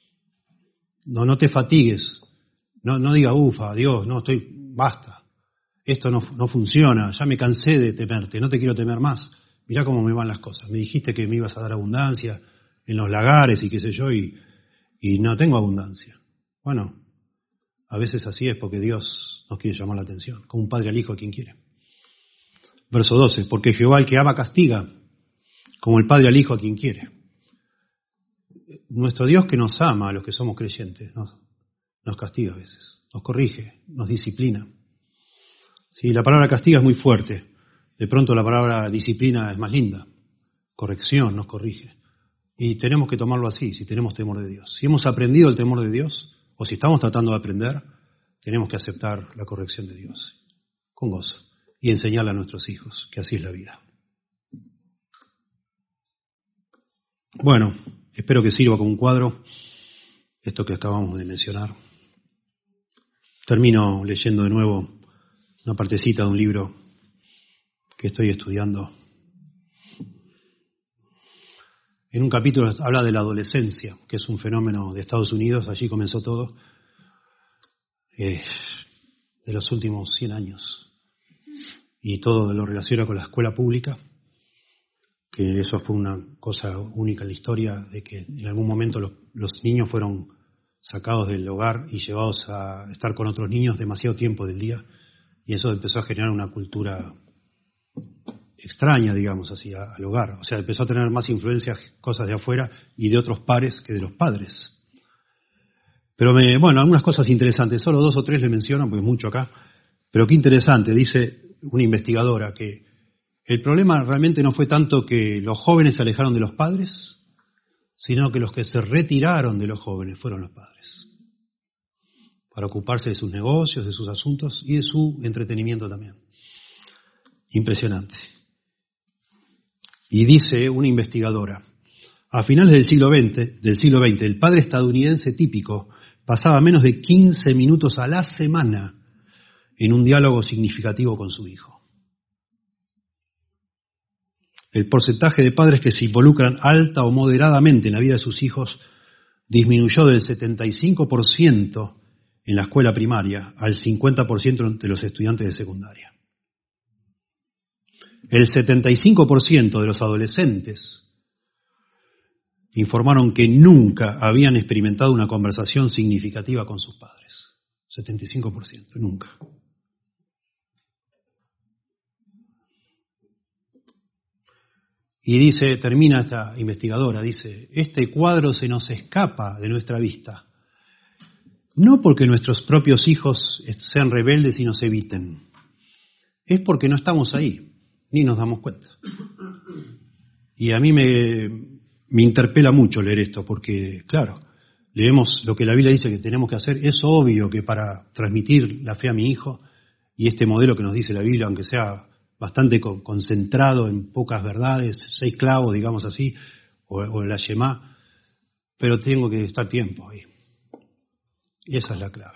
[SPEAKER 1] No, no te fatigues, no, no diga, ufa, Dios, no, estoy, basta, esto no, no funciona, ya me cansé de temerte, no te quiero temer más. Mirá cómo me van las cosas, me dijiste que me ibas a dar abundancia en los lagares y qué sé yo, y, y no tengo abundancia. Bueno, a veces así es porque Dios nos quiere llamar la atención, como un padre al hijo a quien quiere. Verso doce, porque Jehová al que ama castiga, como el padre al hijo a quien quiere. Nuestro Dios que nos ama a los que somos creyentes, nos, nos castiga a veces, nos corrige, nos disciplina. Sí, la palabra castiga es muy fuerte, de pronto la palabra disciplina es más linda, corrección nos corrige. Y tenemos que tomarlo así, si tenemos temor de Dios. Si hemos aprendido el temor de Dios, o si estamos tratando de aprender, tenemos que aceptar la corrección de Dios, con gozo, y enseñarle a nuestros hijos que así es la vida. Bueno, espero que sirva como un cuadro esto que acabamos de mencionar. Termino leyendo de nuevo una partecita de un libro que estoy estudiando. En un capítulo habla de la adolescencia, que es un fenómeno de Estados Unidos, allí comenzó todo, eh, de los últimos cien años. Y todo lo relaciona con la escuela pública, que eso fue una cosa única en la historia, de que en algún momento los, los niños fueron sacados del hogar y llevados a estar con otros niños demasiado tiempo del día, y eso empezó a generar una cultura extraña, digamos así, al hogar. O sea, empezó a tener más influencias, cosas de afuera y de otros pares que de los padres. Pero, me, bueno, algunas cosas interesantes, solo dos o tres le menciono, porque es mucho acá, pero qué interesante, dice una investigadora, que el problema realmente no fue tanto que los jóvenes se alejaron de los padres, sino que los que se retiraron de los jóvenes fueron los padres, para ocuparse de sus negocios, de sus asuntos y de su entretenimiento también. Impresionante. Y dice una investigadora, a finales del siglo veinte, del siglo veinte, el padre estadounidense típico pasaba menos de quince minutos a la semana en un diálogo significativo con su hijo. El porcentaje de padres que se involucran alta o moderadamente en la vida de sus hijos disminuyó del setenta y cinco por ciento en la escuela primaria al cincuenta por ciento de los estudiantes de secundaria. El setenta y cinco por ciento de los adolescentes informaron que nunca habían experimentado una conversación significativa con sus padres. setenta y cinco por ciento, nunca. Y dice, termina esta investigadora, dice, este cuadro se nos escapa de nuestra vista, no porque nuestros propios hijos sean rebeldes y nos eviten, es porque no estamos ahí, ni nos damos cuenta. Y a mí me, me interpela mucho leer esto, porque, claro, leemos lo que la Biblia dice que tenemos que hacer. Es obvio que para transmitir la fe a mi hijo, y este modelo que nos dice la Biblia, aunque sea bastante concentrado en pocas verdades, seis clavos, digamos así, o, o la Shemá, pero tengo que estar tiempo ahí. Esa es la clave.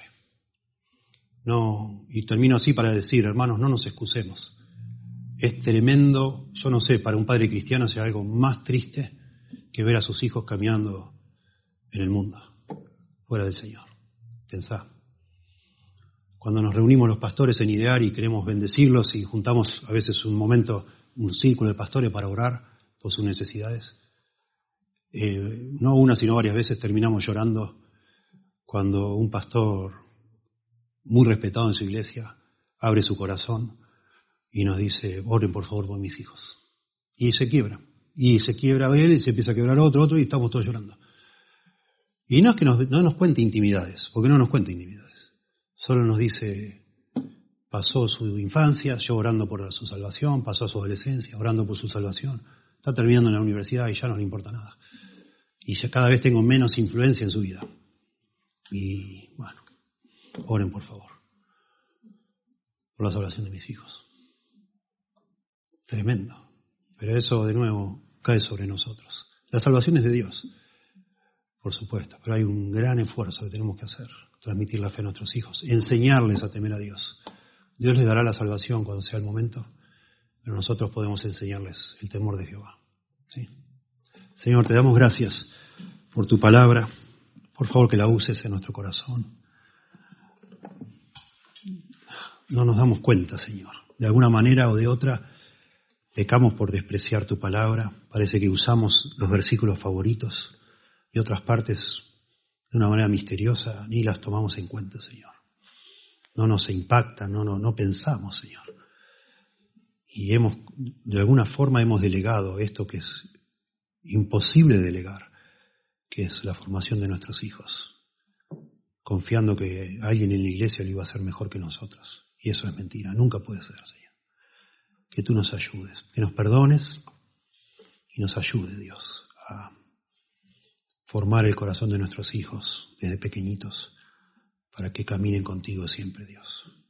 [SPEAKER 1] No, y termino así para decir, hermanos, no nos excusemos. Es tremendo, yo no sé, para un padre cristiano sea algo más triste que ver a sus hijos caminando en el mundo, fuera del Señor. Pensá. Cuando nos reunimos los pastores en Idear y queremos bendecirlos y juntamos a veces un momento, un círculo de pastores para orar por sus necesidades, eh, no una sino varias veces terminamos llorando cuando un pastor muy respetado en su iglesia abre su corazón y nos dice, oren por favor por mis hijos. Y se quiebra. Y se quiebra él y se empieza a quebrar otro, otro y estamos todos llorando. Y no es que nos, no nos cuente intimidades, porque no nos cuenta intimidades. Solo nos dice, pasó su infancia, yo orando por su salvación, pasó su adolescencia, orando por su salvación, está terminando en la universidad y ya no le importa nada. Y ya cada vez tengo menos influencia en su vida. Y bueno, oren por favor, por la salvación de mis hijos. Tremendo. Pero eso de nuevo cae sobre nosotros. La salvación es de Dios, por supuesto, pero hay un gran esfuerzo que tenemos que hacer. Transmitir la fe a nuestros hijos, enseñarles a temer a Dios. Dios les dará la salvación cuando sea el momento, pero nosotros podemos enseñarles el temor de Jehová. ¿Sí? Señor, te damos gracias por tu palabra. Por favor, que la uses en nuestro corazón. No nos damos cuenta, Señor. De alguna manera o de otra, pecamos por despreciar tu palabra. Parece que usamos los versículos favoritos y otras partes de una manera misteriosa, ni las tomamos en cuenta, Señor. No nos impacta, no, no, no pensamos, Señor. Y hemos, de alguna forma hemos delegado esto que es imposible delegar, que es la formación de nuestros hijos, confiando que alguien en la iglesia lo iba a hacer mejor que nosotros. Y eso es mentira, nunca puede ser, Señor. Que tú nos ayudes, que nos perdones y nos ayude, Dios, a formar el corazón de nuestros hijos desde pequeñitos para que caminen contigo siempre, Dios.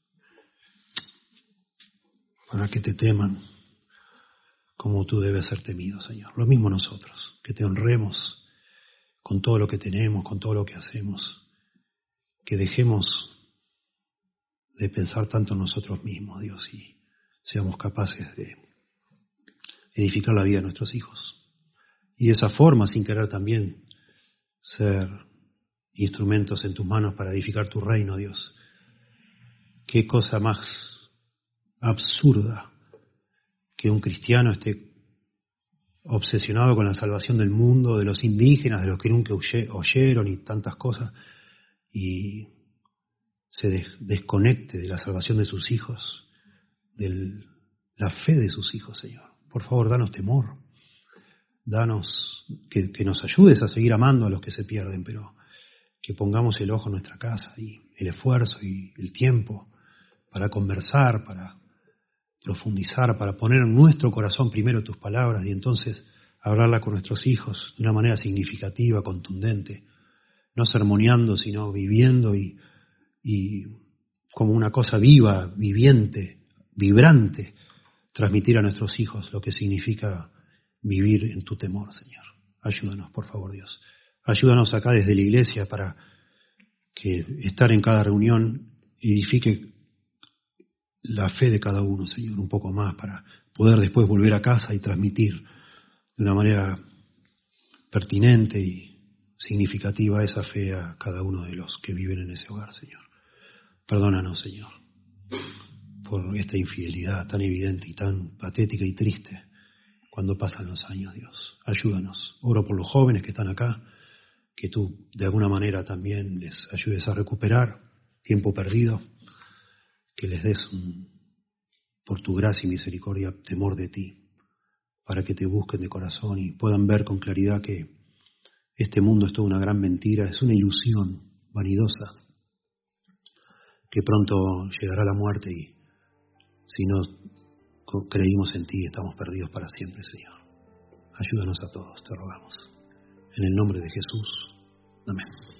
[SPEAKER 1] Para que te teman como tú debes ser temido, Señor. Lo mismo nosotros, que te honremos con todo lo que tenemos, con todo lo que hacemos, que dejemos de pensar tanto en nosotros mismos, Dios, y seamos capaces de edificar la vida de nuestros hijos. Y de esa forma, sin querer también, ser instrumentos en tus manos para edificar tu reino, Dios. Qué cosa más absurda que un cristiano esté obsesionado con la salvación del mundo, de los indígenas, de los que nunca oyeron y tantas cosas, y se des- desconecte de la salvación de sus hijos, de la fe de sus hijos, Señor. Por favor, danos temor. Danos, que, que nos ayudes a seguir amando a los que se pierden, pero que pongamos el ojo en nuestra casa y el esfuerzo y el tiempo para conversar, para profundizar, para poner en nuestro corazón primero tus palabras y entonces hablarla con nuestros hijos de una manera significativa, contundente, no sermoneando, sino viviendo y, y como una cosa viva, viviente, vibrante, transmitir a nuestros hijos lo que significa vivir en tu temor, Señor. Ayúdanos, por favor, Dios. Ayúdanos acá desde la iglesia para que estar en cada reunión edifique la fe de cada uno, Señor, un poco más, para poder después volver a casa y transmitir de una manera pertinente y significativa esa fe a cada uno de los que viven en ese hogar, Señor. Perdónanos, Señor, por esta infidelidad tan evidente y tan patética y triste cuando pasan los años, Dios. Ayúdanos. Oro por los jóvenes que están acá, que tú de alguna manera también les ayudes a recuperar tiempo perdido, que les des un, por tu gracia y misericordia, temor de ti, para que te busquen de corazón y puedan ver con claridad que este mundo es toda una gran mentira, es una ilusión vanidosa, que pronto llegará la muerte y si no creímos en ti estamos perdidos para siempre, Señor. Ayúdanos a todos, te rogamos. En el nombre de Jesús. Amén.